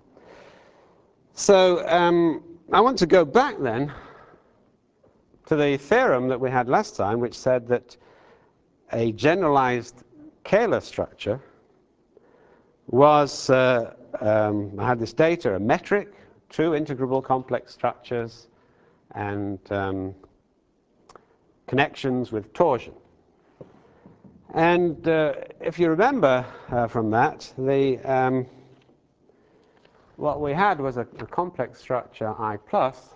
Speaker 1: So um, I want to go back then to the theorem that we had last time, which said that a generalized Kähler structure was, uh, um, I had this data, a metric, two integrable complex structures, and um, connections with torsion. And uh, if you remember uh, from that, the, um, what we had was a, a complex structure I plus,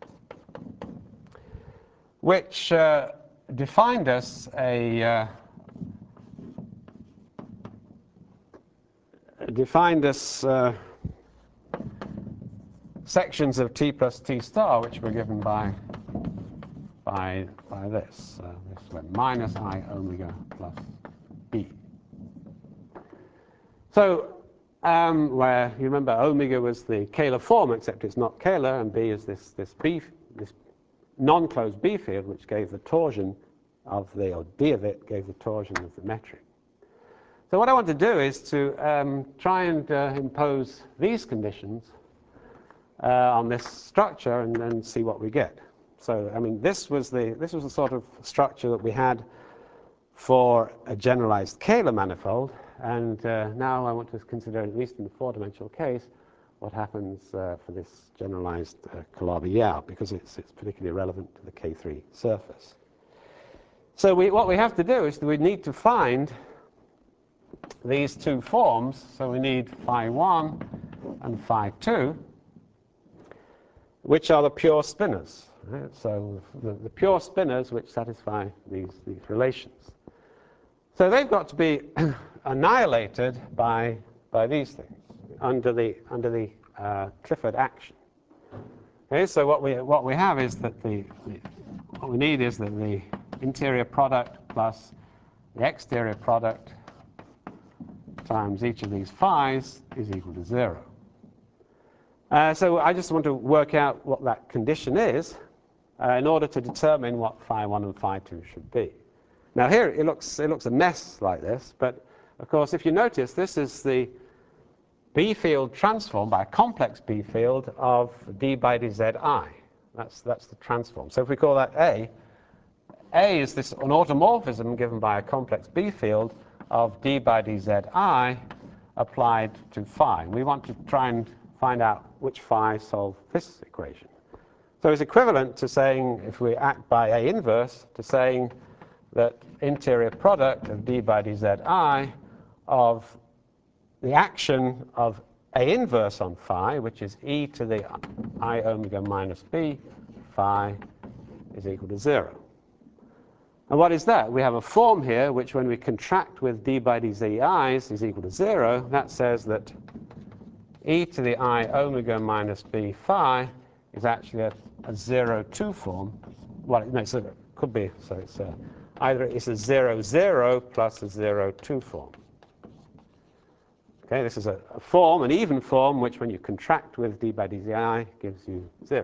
Speaker 1: which uh, defined us a uh, defined us uh, sections of T plus T star, which were given by by by this. Uh, this went minus I omega plus B. So um, where you remember omega was the Kähler form, except it's not Kähler, and B is this this B this non-closed B field, which gave the torsion of the, or D of it gave the torsion of the metric. So what I want to do is to um, try and uh, impose these conditions uh, on this structure and then see what we get. So I mean, this was the this was the sort of structure that we had for a generalized Kähler manifold, and uh, now I want to consider, at least in the four-dimensional case, what happens uh, for this generalized uh, Calabi-Yau, because it's it's particularly relevant to the K three surface. So we, what we have to do is we need to find these two forms. So we need phi one and phi two, which are the pure spinors. Right? So the, the pure spinors which satisfy these, these relations. So they've got to be annihilated by, by these things under the, under the uh, Clifford action. Okay, so what we, what we have is that the, the, what we need is that the interior product plus the exterior product times each of these phi's is equal to zero. Uh, so I just want to work out what that condition is uh, in order to determine what phi one and phi two should be. Now here it looks, it looks a mess like this, but of course if you notice, this is the B field transform by a complex B field of d by dzi. That's, that's the transform. So if we call that A, A is this an automorphism given by a complex B field of d by dzi applied to phi. We want to try and find out which phi solve this equation. So it's equivalent to saying, if we act by A inverse, to saying that interior product of d by dzi of the action of A inverse on phi, which is e to the I omega minus b phi, is equal to zero. And what is that? We have a form here which, when we contract with d by dzi's is equal to zero. That says that e to the I omega minus b phi is actually a, a zero two form. Well, no, so it could be, so it's a, either it's a zero zero plus a zero two form. Okay, this is a, a form, an even form, which when you contract with d by dzi gives you zero.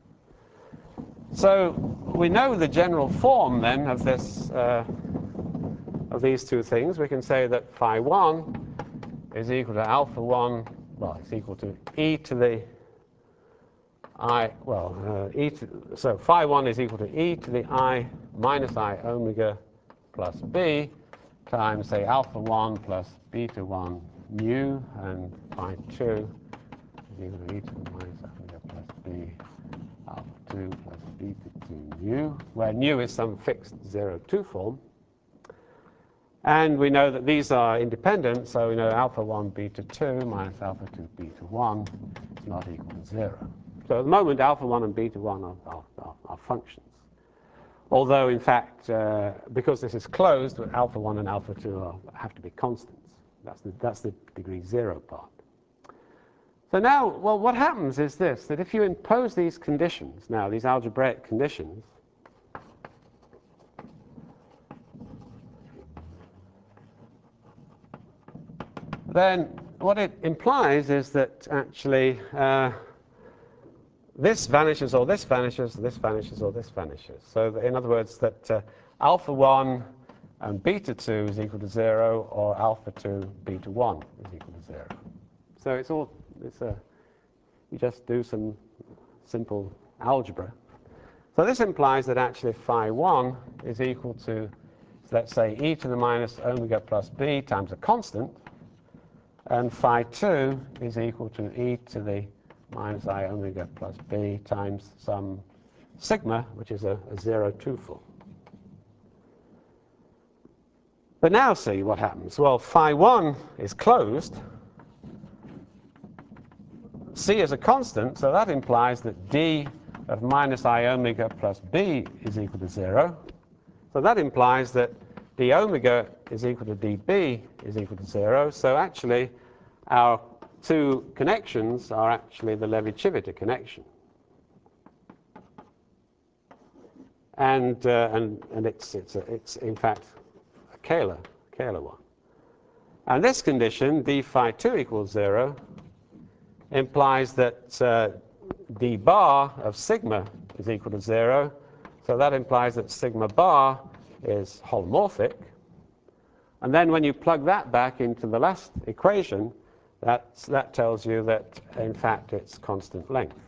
Speaker 1: So we know the general form then of this, uh, of these two things. We can say that phi one is equal to alpha one, well, it's equal to e to the I, well, uh, e to, so phi one is equal to e to the I minus I omega plus b times, say, alpha one plus beta one mu, and phi two is equal to e to the minus omega plus b alpha two plus beta two mu, where mu is some fixed zero two form. And we know that these are independent, so we know alpha one beta two minus alpha two beta one is not equal to zero. So at the moment, alpha one and beta one are, are, are, are functions. Although, in fact, uh, because this is closed, alpha one and alpha two are, have to be constants. That's the, that's the degree zero part. So now, well, what happens is this, that if you impose these conditions, now, these algebraic conditions, then what it implies is that actually uh, this vanishes or this vanishes, this vanishes or this vanishes. So that, in other words, that uh, alpha one and beta two is equal to zero, or alpha two beta one is equal to zero. So it's all, it's a, you just do some simple algebra. So this implies that actually phi one is equal to, let's say, e to the minus omega plus b times a constant, and phi two is equal to e to the minus I omega plus b times some sigma, which is a, a zero two form. But now see what happens. Well, phi one is closed. C is a constant, so that implies that d of minus I omega plus b is equal to zero. So that implies that d omega is equal to db is equal to zero. So actually, our two connections are actually the Levi-Civita connection. And, uh, and, and it's, it's, a, it's, in fact, a Kähler, Kähler one. And this condition, d phi two equals zero, implies that uh, d bar of sigma is equal to zero. So that implies that sigma bar is holomorphic. And then when you plug that back into the last equation, That's, that tells you that, in fact, it's constant length.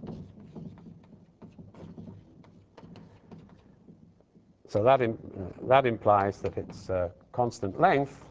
Speaker 1: So that, im uh, that implies that it's uh, constant length,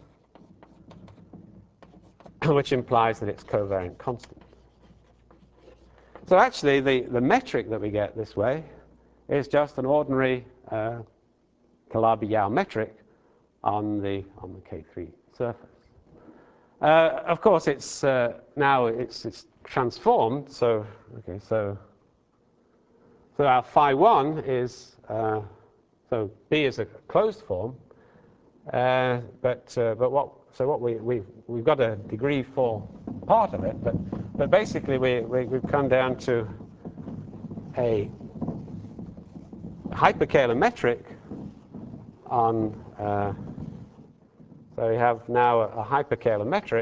Speaker 1: which implies that it's covariant constant. So actually, the, the metric that we get this way is just an ordinary uh, Calabi-Yau metric on the, on the K three surface. Uh, of course, it's uh, now it's, it's transformed. So okay, so so our phi one is uh, so B is a closed form, uh, but uh, but what so what we we we've got a degree four part of it, but but basically we, we we've come down to a hyperkähler metric on. Uh, So we have now a, a hyperkähler metric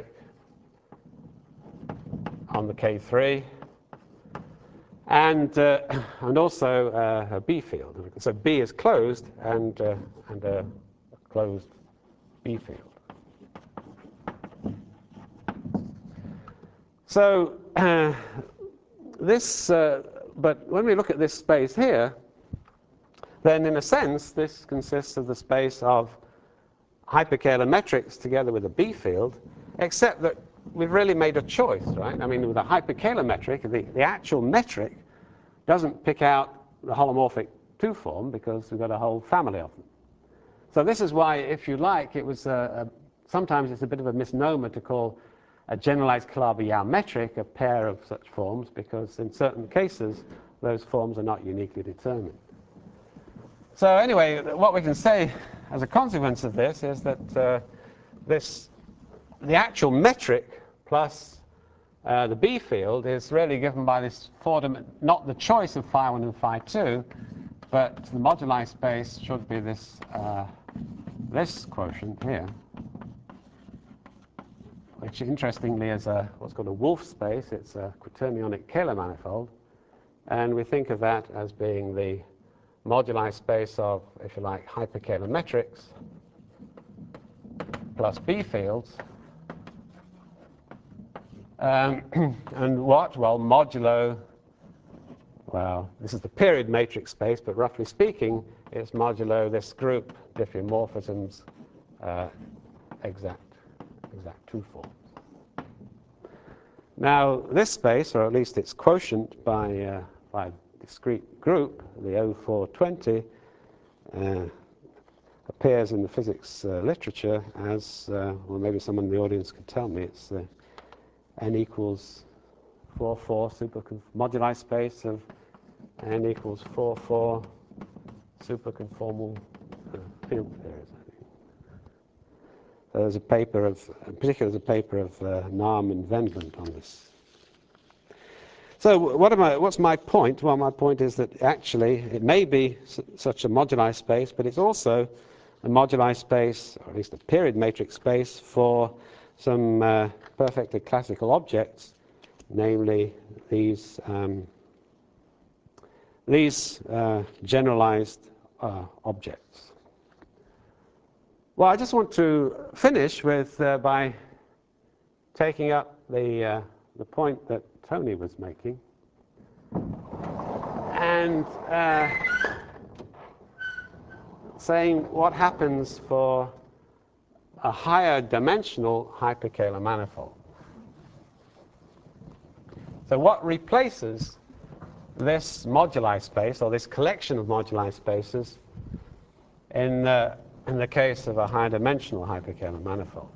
Speaker 1: on the K three, and uh, and also uh, a B field. So B is closed, and uh, and a closed B field. So uh, this, uh, but when we look at this space here, then in a sense, this consists of the space of hyperkähler metrics together with a B field, except that we've really made a choice, right? I mean, with a hyperkähler metric, the, the actual metric doesn't pick out the holomorphic two form because we've got a whole family of them. So this is why, if you like, it was a, a, sometimes it's a bit of a misnomer to call a generalized Calabi-Yau metric a pair of such forms, because in certain cases those forms are not uniquely determined. So anyway, what we can say as a consequence of this is that uh, this, the actual metric plus uh, the B field is really given by this four, not the choice of phi one and phi two, but the moduli space should be this, uh, this quotient here, which interestingly is a, what's called a Wolf space. It's a quaternionic Kähler manifold, and we think of that as being the moduli space of, if you like, hyperkähler metrics plus B fields. Um, and what? Well, modulo, well, this is the period matrix space, but roughly speaking, it's modulo this group diffeomorphisms uh, exact, exact two forms. Now, this space, or at least its quotient by, uh, by discrete group, the O four twenty, uh, appears in the physics uh, literature as, uh, well, maybe someone in the audience could tell me, it's the n equals four, four super moduli space of n equals four, four superconformal uh, field pairs, I think. So there's a paper of, in particular, there's a paper of uh, Nahm and Wendland on this. So what am I, what's my point? Well, my point is that actually it may be s such a moduli space, but it's also a moduli space, or at least a period matrix space, for some uh, perfectly classical objects, namely these, um, these uh, generalized uh, objects. Well, I just want to finish with uh, by taking up the, uh, the point that Tony was making, and uh, saying what happens for a higher dimensional hyperkähler manifold. So what replaces this moduli space, or this collection of moduli spaces, in the, in the case of a higher dimensional hyperkähler manifold?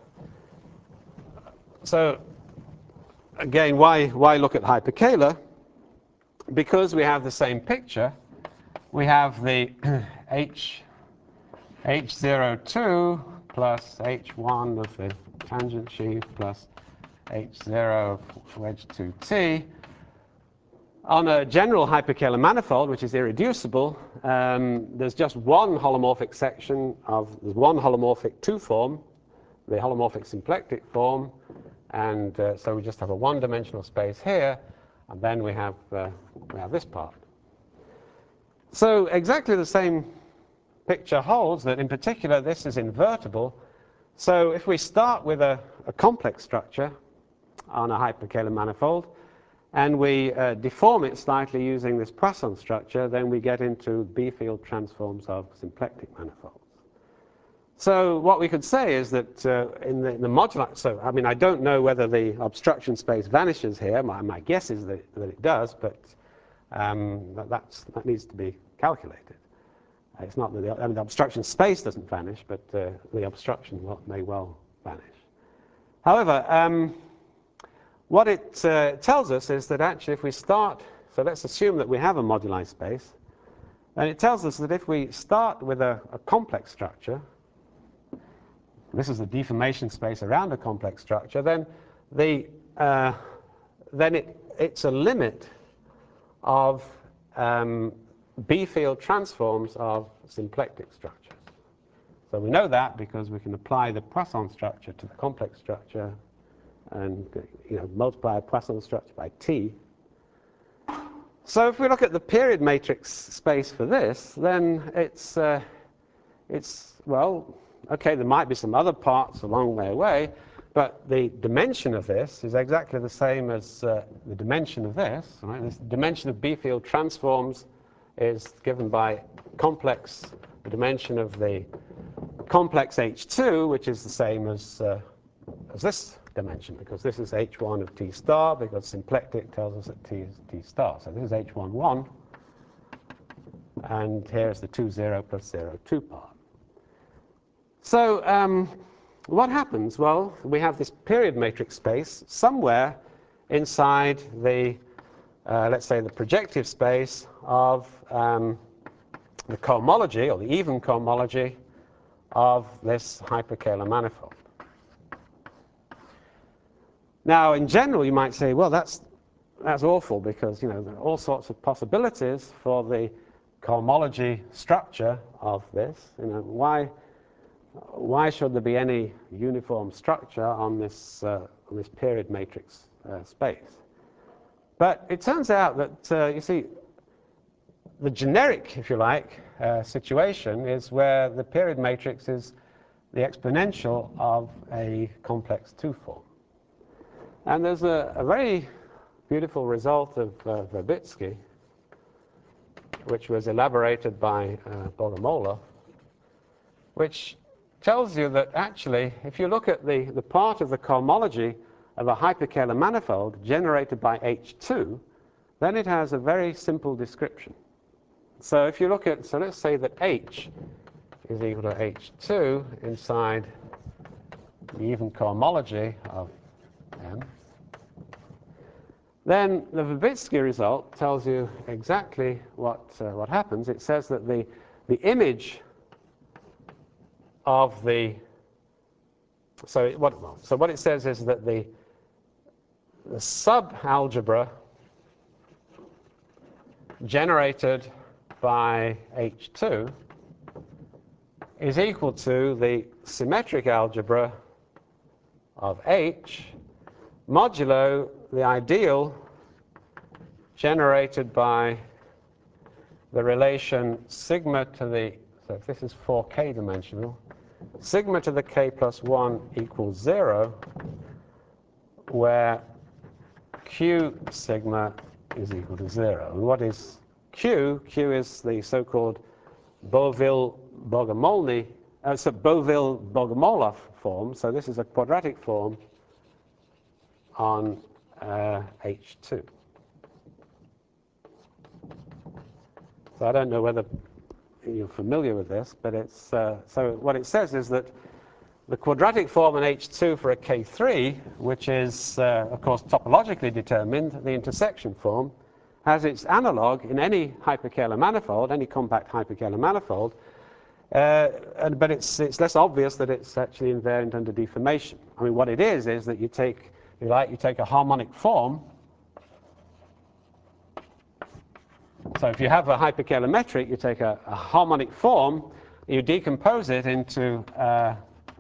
Speaker 1: So again, why, why look at hyperkähler? Because we have the same picture. We have the H, H zero two plus H one of the tangent sheaf plus H zero of wedge two T. On a general hyperkähler manifold, which is irreducible, um, there's just one holomorphic section of, there's one holomorphic two form, the holomorphic symplectic form, and uh, so we just have a one-dimensional space here, and then we have, uh, we have this part. So exactly the same picture holds, that in particular this is invertible. So if we start with a, a complex structure on a hyperkähler manifold, and we uh, deform it slightly using this Poisson structure, then we get into B-field transforms of symplectic manifolds. So what we could say is that uh, in the, in the modular, so I mean, I don't know whether the obstruction space vanishes here. My, my guess is that, that it does, but um, that, that's, that needs to be calculated. It's not that the, I mean, the obstruction space doesn't vanish, but uh, the obstruction will, may well vanish. However, um, what it uh, tells us is that actually if we start, so let's assume that we have a moduli space, and it tells us that if we start with a, a complex structure, this is the deformation space around a complex structure, then the uh, then it, it's a limit of um, B-field transforms of symplectic structures. So we know that because we can apply the Poisson structure to the complex structure and you know, multiply a Poisson structure by T. So if we look at the period matrix space for this, then it's, uh, it's well, okay, there might be some other parts a long way away, but the dimension of this is exactly the same as uh, the dimension of this. Right? This dimension of B-field transforms is given by complex, the dimension of the complex H two, which is the same as, uh, as this dimension, because this is H one of T star, because symplectic tells us that T is T star. So this is H one one, and here's the two zero plus zero two part. So um, what happens? Well, we have this period matrix space somewhere inside the, uh, let's say, the projective space of um, the cohomology, or the even cohomology, of this hyperkähler manifold. Now, in general, you might say, well, that's, that's awful, because you know, there are all sorts of possibilities for the cohomology structure of this. You know, why, why should there be any uniform structure on this, uh, on this period matrix uh, space? But it turns out that, uh, you see, the generic, if you like, uh, situation is where the period matrix is the exponential of a complex two form. And there's a, a very beautiful result of uh, Verbitsky, which was elaborated by uh, Bogomolov, which tells you that actually, if you look at the, the part of the cohomology of a hyperkähler manifold generated by H two, then it has a very simple description. So if you look at, so let's say that H is equal to H two inside the even cohomology of M, then the Verbitsky result tells you exactly what, uh, what happens. It says that the, the image of the, so it, what, well, so what it says is that the, the subalgebra generated by H two is equal to the symmetric algebra of H modulo the ideal generated by the relation sigma to the, so if this is four K dimensional, sigma to the K plus one equals zero, where Q sigma is equal to zero. And what is Q? Q is the so-called Beauville-Bogomolny, uh, so Beauville-Bogomolov form. So this is a quadratic form on uh, H two. So I don't know whether you're familiar with this, but it's, uh, so what it says is that the quadratic form in H two for a K three, which is, uh, of course, topologically determined, the intersection form, has its analog in any hyperkähler manifold, any compact hyperkähler manifold, uh, and, but it's, it's less obvious that it's actually invariant under deformation. I mean, what it is, is that you take, you like, you take a harmonic form. So if you have a hyperkähler metric, you take a, a harmonic form, you decompose it into uh,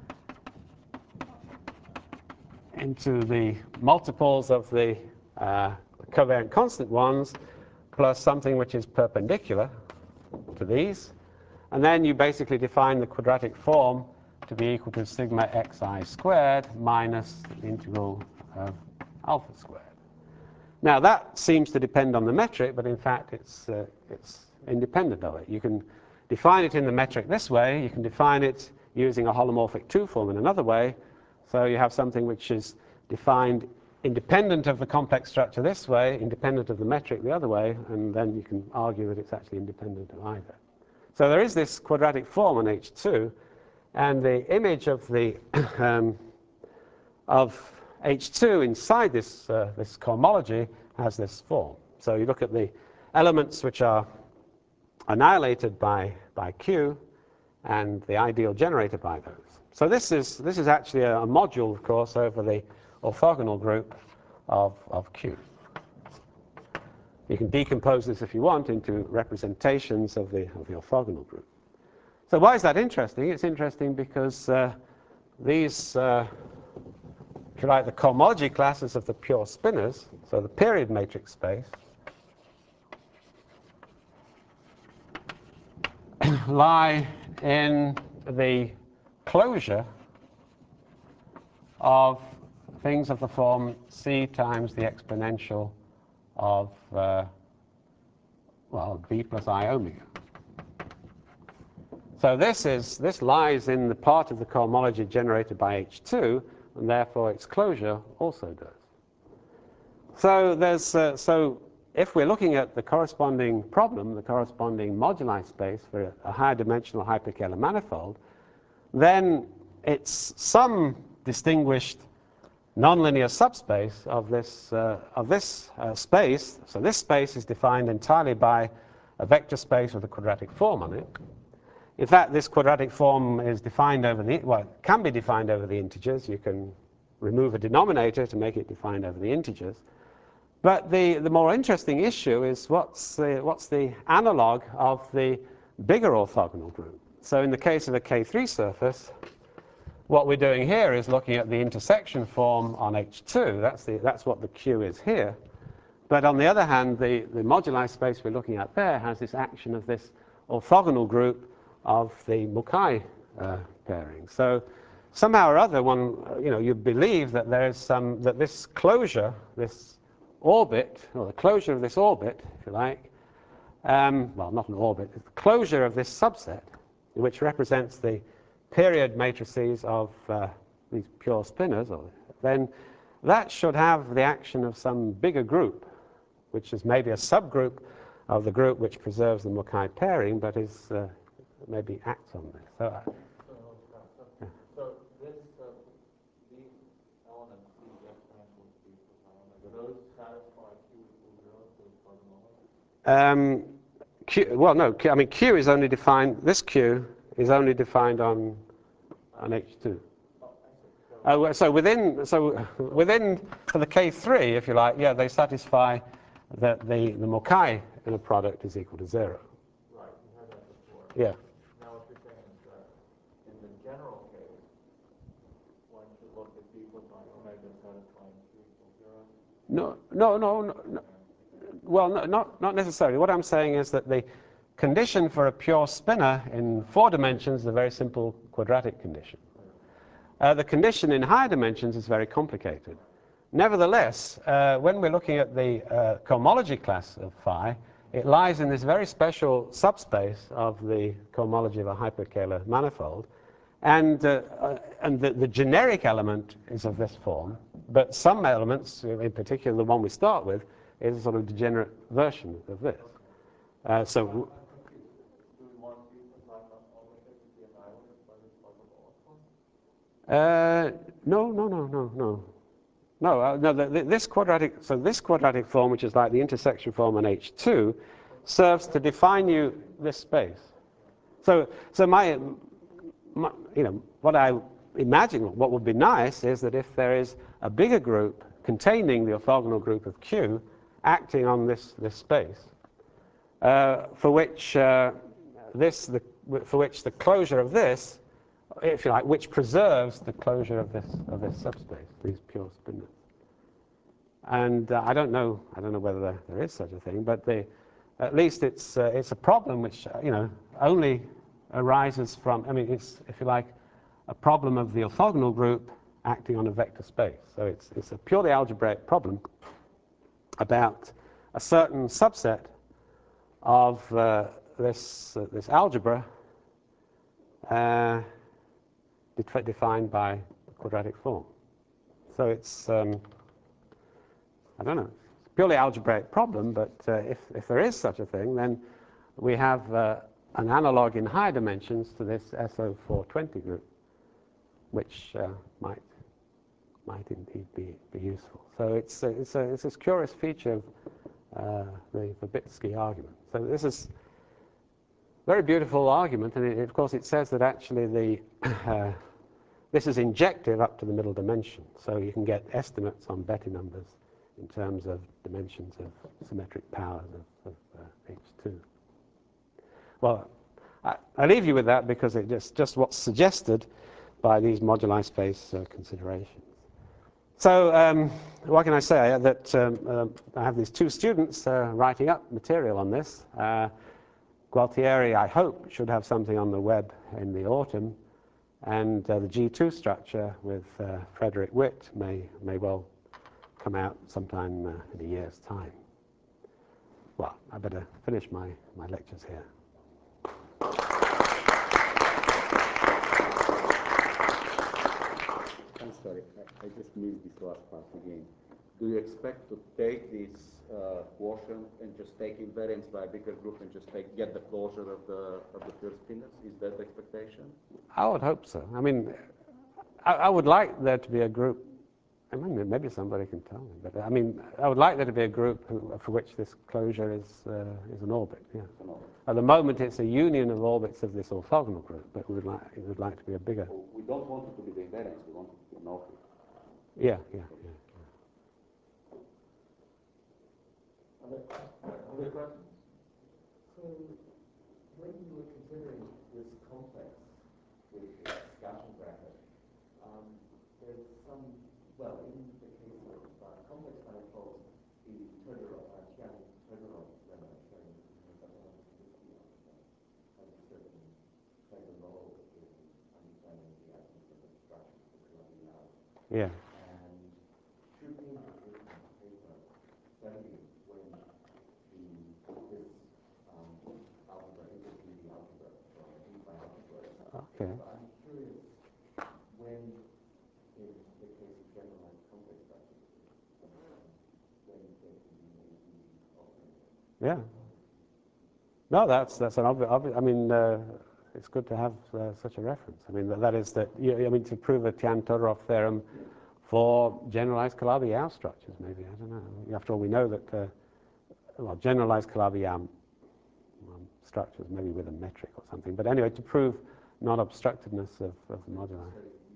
Speaker 1: into the multiples of the uh, covariant constant ones plus something which is perpendicular to these. And then you basically define the quadratic form to be equal to sigma xi squared minus the integral of alpha squared. Now that seems to depend on the metric, but in fact it's, uh, it's independent of it. You can define it in the metric this way, you can define it using a holomorphic two form in another way. So you have something which is defined independent of the complex structure this way, independent of the metric the other way, and then you can argue that it's actually independent of either. So there is this quadratic form on H two, and the image of the um, of H two inside this, uh, this cohomology has this form. So you look at the elements which are annihilated by, by Q and the ideal generated by those. So this is, this is actually a, a module, of course, over the orthogonal group of, of Q. You can decompose this, if you want, into representations of the, of the orthogonal group. So why is that interesting? It's interesting because uh, these, uh, if you like, the cohomology classes of the pure spinors, so the period matrix space, lie in the closure of things of the form c times the exponential of, uh, well, B plus I omega. So this is this lies in the part of the cohomology generated by H two, and therefore its closure also does. So there's uh, so if we're looking at the corresponding problem, the corresponding moduli space for a higher dimensional hyperkähler manifold, then it's some distinguished nonlinear subspace of this uh, of this uh, space. So this space is defined entirely by a vector space with a quadratic form on it. In fact, this quadratic form is defined over the, well, it can be defined over the integers. You can remove a denominator to make it defined over the integers. But the, the more interesting issue is what's the, what's the analog of the bigger orthogonal group. So in the case of a K three surface, what we're doing here is looking at the intersection form on H two. That's, the, that's what the Q is here. But on the other hand, the, the moduli space we're looking at there has this action of this orthogonal group of the Mukai uh, pairing. So somehow or other, one, you know, you believe that there is some, that this closure, this orbit, or the closure of this orbit, if you like, um, well, not an orbit, it's the closure of this subset, which represents the period matrices of uh, these pure spinors, or, then that should have the action of some bigger group, which is maybe a subgroup of the group which preserves the Mukai pairing, but is uh, maybe acts on this. So, uh,
Speaker 4: So, so, so this, uh, these elements, these exponentials, these do those satisfy Q equals zero to cosmology?
Speaker 1: um, Q, well, no, Q, I mean, Q is only defined, this Q is only defined on, on H two. Oh, well, so within, so within, for the K three, if you like, yeah, they satisfy that the, the Mukai in a product is equal to zero.
Speaker 4: Right, you had that before.
Speaker 1: Yeah.
Speaker 4: Now what you're saying is that in the general case, one should look at B plus I omega satisfying Q equals zero?
Speaker 1: No, no, no, no, no. Well, no, not, not necessarily. What I'm saying is that the condition for a pure spinor in four dimensions is a very simple quadratic condition. Uh, the condition in higher dimensions is very complicated. Nevertheless, uh, when we're looking at the uh, cohomology class of phi, it lies in this very special subspace of the cohomology of a hyperkähler manifold. And, uh, uh, and the, the generic element is of this form, but some elements, in particular the one we start with, is a sort of degenerate version of this. Uh, so,
Speaker 4: Do we want B plus I omega to be annihilated by this Bogomolov one?
Speaker 1: Uh, no, no, no, no, no. No, uh, no the, the, this quadratic, so this quadratic form, which is like the intersection form on H two, serves to define you this space. So, so my, my, you know, what I imagine, what would be nice is that if there is a bigger group containing the orthogonal group of Q acting on this, this space, uh, for which uh, this, the, for which the closure of this, if you like, which preserves the closure of this of this subspace, these pure spinors. And uh, I don't know, I don't know whether there, there is such a thing, but the, at least it's uh, it's a problem which uh, you know only arises from. I mean, it's, if you like, a problem of the orthogonal group acting on a vector space. So it's it's a purely algebraic problem about a certain subset of uh, this uh, this algebra. Uh, defined by quadratic form. So it's, um, I don't know, it's a purely algebraic problem, but uh, if, if there is such a thing, then we have uh, an analog in higher dimensions to this S O four twenty group, which uh, might, might indeed be, be useful. So it's, uh, it's, a, it's this curious feature of uh, the Verbitsky argument. So this is a very beautiful argument, and it, of course it says that actually the uh, this is injective up to the middle dimension, so you can get estimates on Betti numbers in terms of dimensions of symmetric powers of, of uh, H two. Well, I, I leave you with that because it's just, just what's suggested by these moduli space uh, considerations. So um, what can I say? That um, uh, I have these two students uh, writing up material on this. Uh, Gualtieri, I hope, should have something on the web in the autumn. And uh, the G two structure with uh, Frederick Witt may, may well come out sometime uh, in a year's time. well, I better finish my, my lectures here.
Speaker 3: I'm sorry, I, I just missed this last part again. Do you expect to take this uh, quotient and just take invariance by a bigger group and just take, get the closure of the of the pure spinors? Is that the expectation?
Speaker 1: I would hope so. I mean, I, I would like there to be a group. I mean, maybe somebody can tell me, but I mean, I would like there to be a group who, for which this closure is uh, is an orbit. Yeah. At the moment, it's a union of orbits of this orthogonal group, but we would like it would like to be a bigger.
Speaker 3: Well, we don't want it to be the invariance. We want it to be an orbit.
Speaker 1: Yeah, yeah, yeah.
Speaker 4: Other, other questions?
Speaker 5: So, when you were considering this complex with its Gaussian bracket, um, there's some, well, in the case of uh, complex manifolds, the Todorov, uh, Chiang-Todorov lemma showing that the one has a certain plays a role in understanding the essence of the structure of the Calabi-Yau.
Speaker 1: Yeah.
Speaker 5: And two pages written on paper studying when the, this um, algebra is a three D algebra, or a three by algebra.
Speaker 1: Okay.
Speaker 5: But I'm curious when, in the case of generalized complex structures, when there can be a three D alternative.
Speaker 1: Yeah. No, that's that's an obvious. Obvi I mean, uh, it's good to have uh, such a reference. I mean, that, that is that. You, I mean, to prove a Chiang-Todorov theorem for generalized Calabi-Yau structures, maybe. I don't know. After all, we know that uh, well, generalized Calabi-Yau um, structures, maybe with a metric or something. But anyway, to prove non-obstructedness of, of the moduli.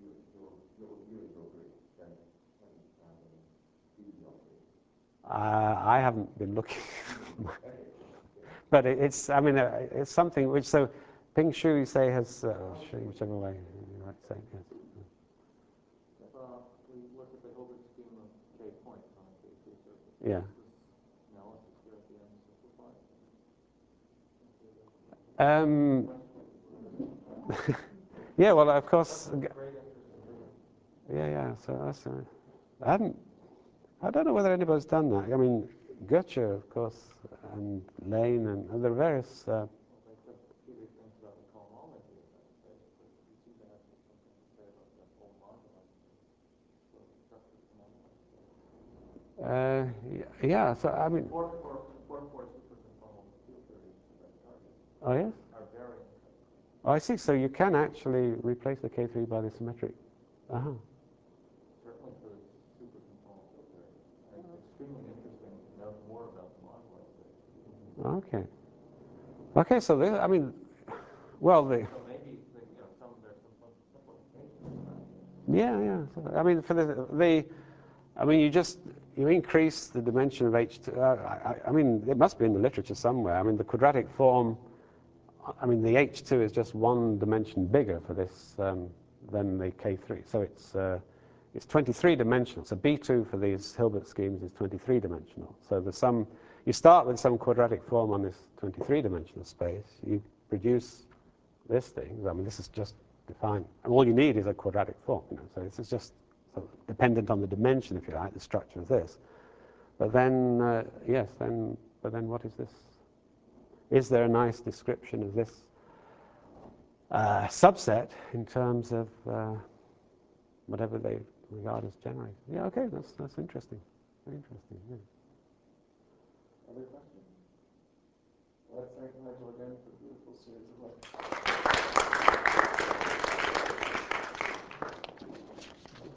Speaker 1: Uh, I haven't been looking, but it, it's. I mean, uh, it's something which. So, Ping Shu, you say, has uh, whichever way you might say. Yes.
Speaker 4: If uh, we look at the Hilbert scheme of K points on a K three surface,
Speaker 1: Yeah.
Speaker 4: this analysis here at the end simplified.
Speaker 1: Um, yeah. Well, of course.
Speaker 4: That's of great interest to me.
Speaker 1: Yeah, yeah. So that's. Uh, I haven't. I don't know whether anybody's done that. I mean, Goethe, of course, and Lane, and, and there are various. Uh,
Speaker 4: Well, they said peculiar things about the cohomology of that space, but you seem to have something to say about the whole moduli. So the structure
Speaker 1: uh, y- yeah. So I mean.
Speaker 4: Four four four four superconformal field theories that target
Speaker 1: Oh yes.
Speaker 4: are very interesting.
Speaker 1: Oh, I see. So you can actually replace the K three by the symmetric. Uh huh.
Speaker 4: Certainly for the superconformal field theory. And it's extremely interesting to know more about the moduli space.
Speaker 1: Okay. Okay. So this, I mean, well, the.
Speaker 4: So maybe the, you know some there's some simplifications.
Speaker 1: Yeah, yeah. So, I mean, for the the. I mean, you just you increase the dimension of H two. Uh, I, I mean, it must be in the literature somewhere. I mean, the quadratic form. I mean, the H two is just one dimension bigger for this um, than the K three. So it's uh, it's twenty-three dimensional. So B two for these Hilbert schemes is twenty-three dimensional. So there's some. You start with some quadratic form on this twenty-three dimensional space. You produce this thing. I mean, this is just defined. And all you need is a quadratic form. You know. So this is just sort of dependent on the dimension, if you like, the structure of this. But then, uh, yes, then, but then what is this? Is there a nice description of this uh, subset in terms of uh, whatever they regard as generated? Yeah, okay, that's that's interesting. Very interesting. Yeah.
Speaker 5: Other questions? Let's thank Nigel again for a beautiful series of lectures.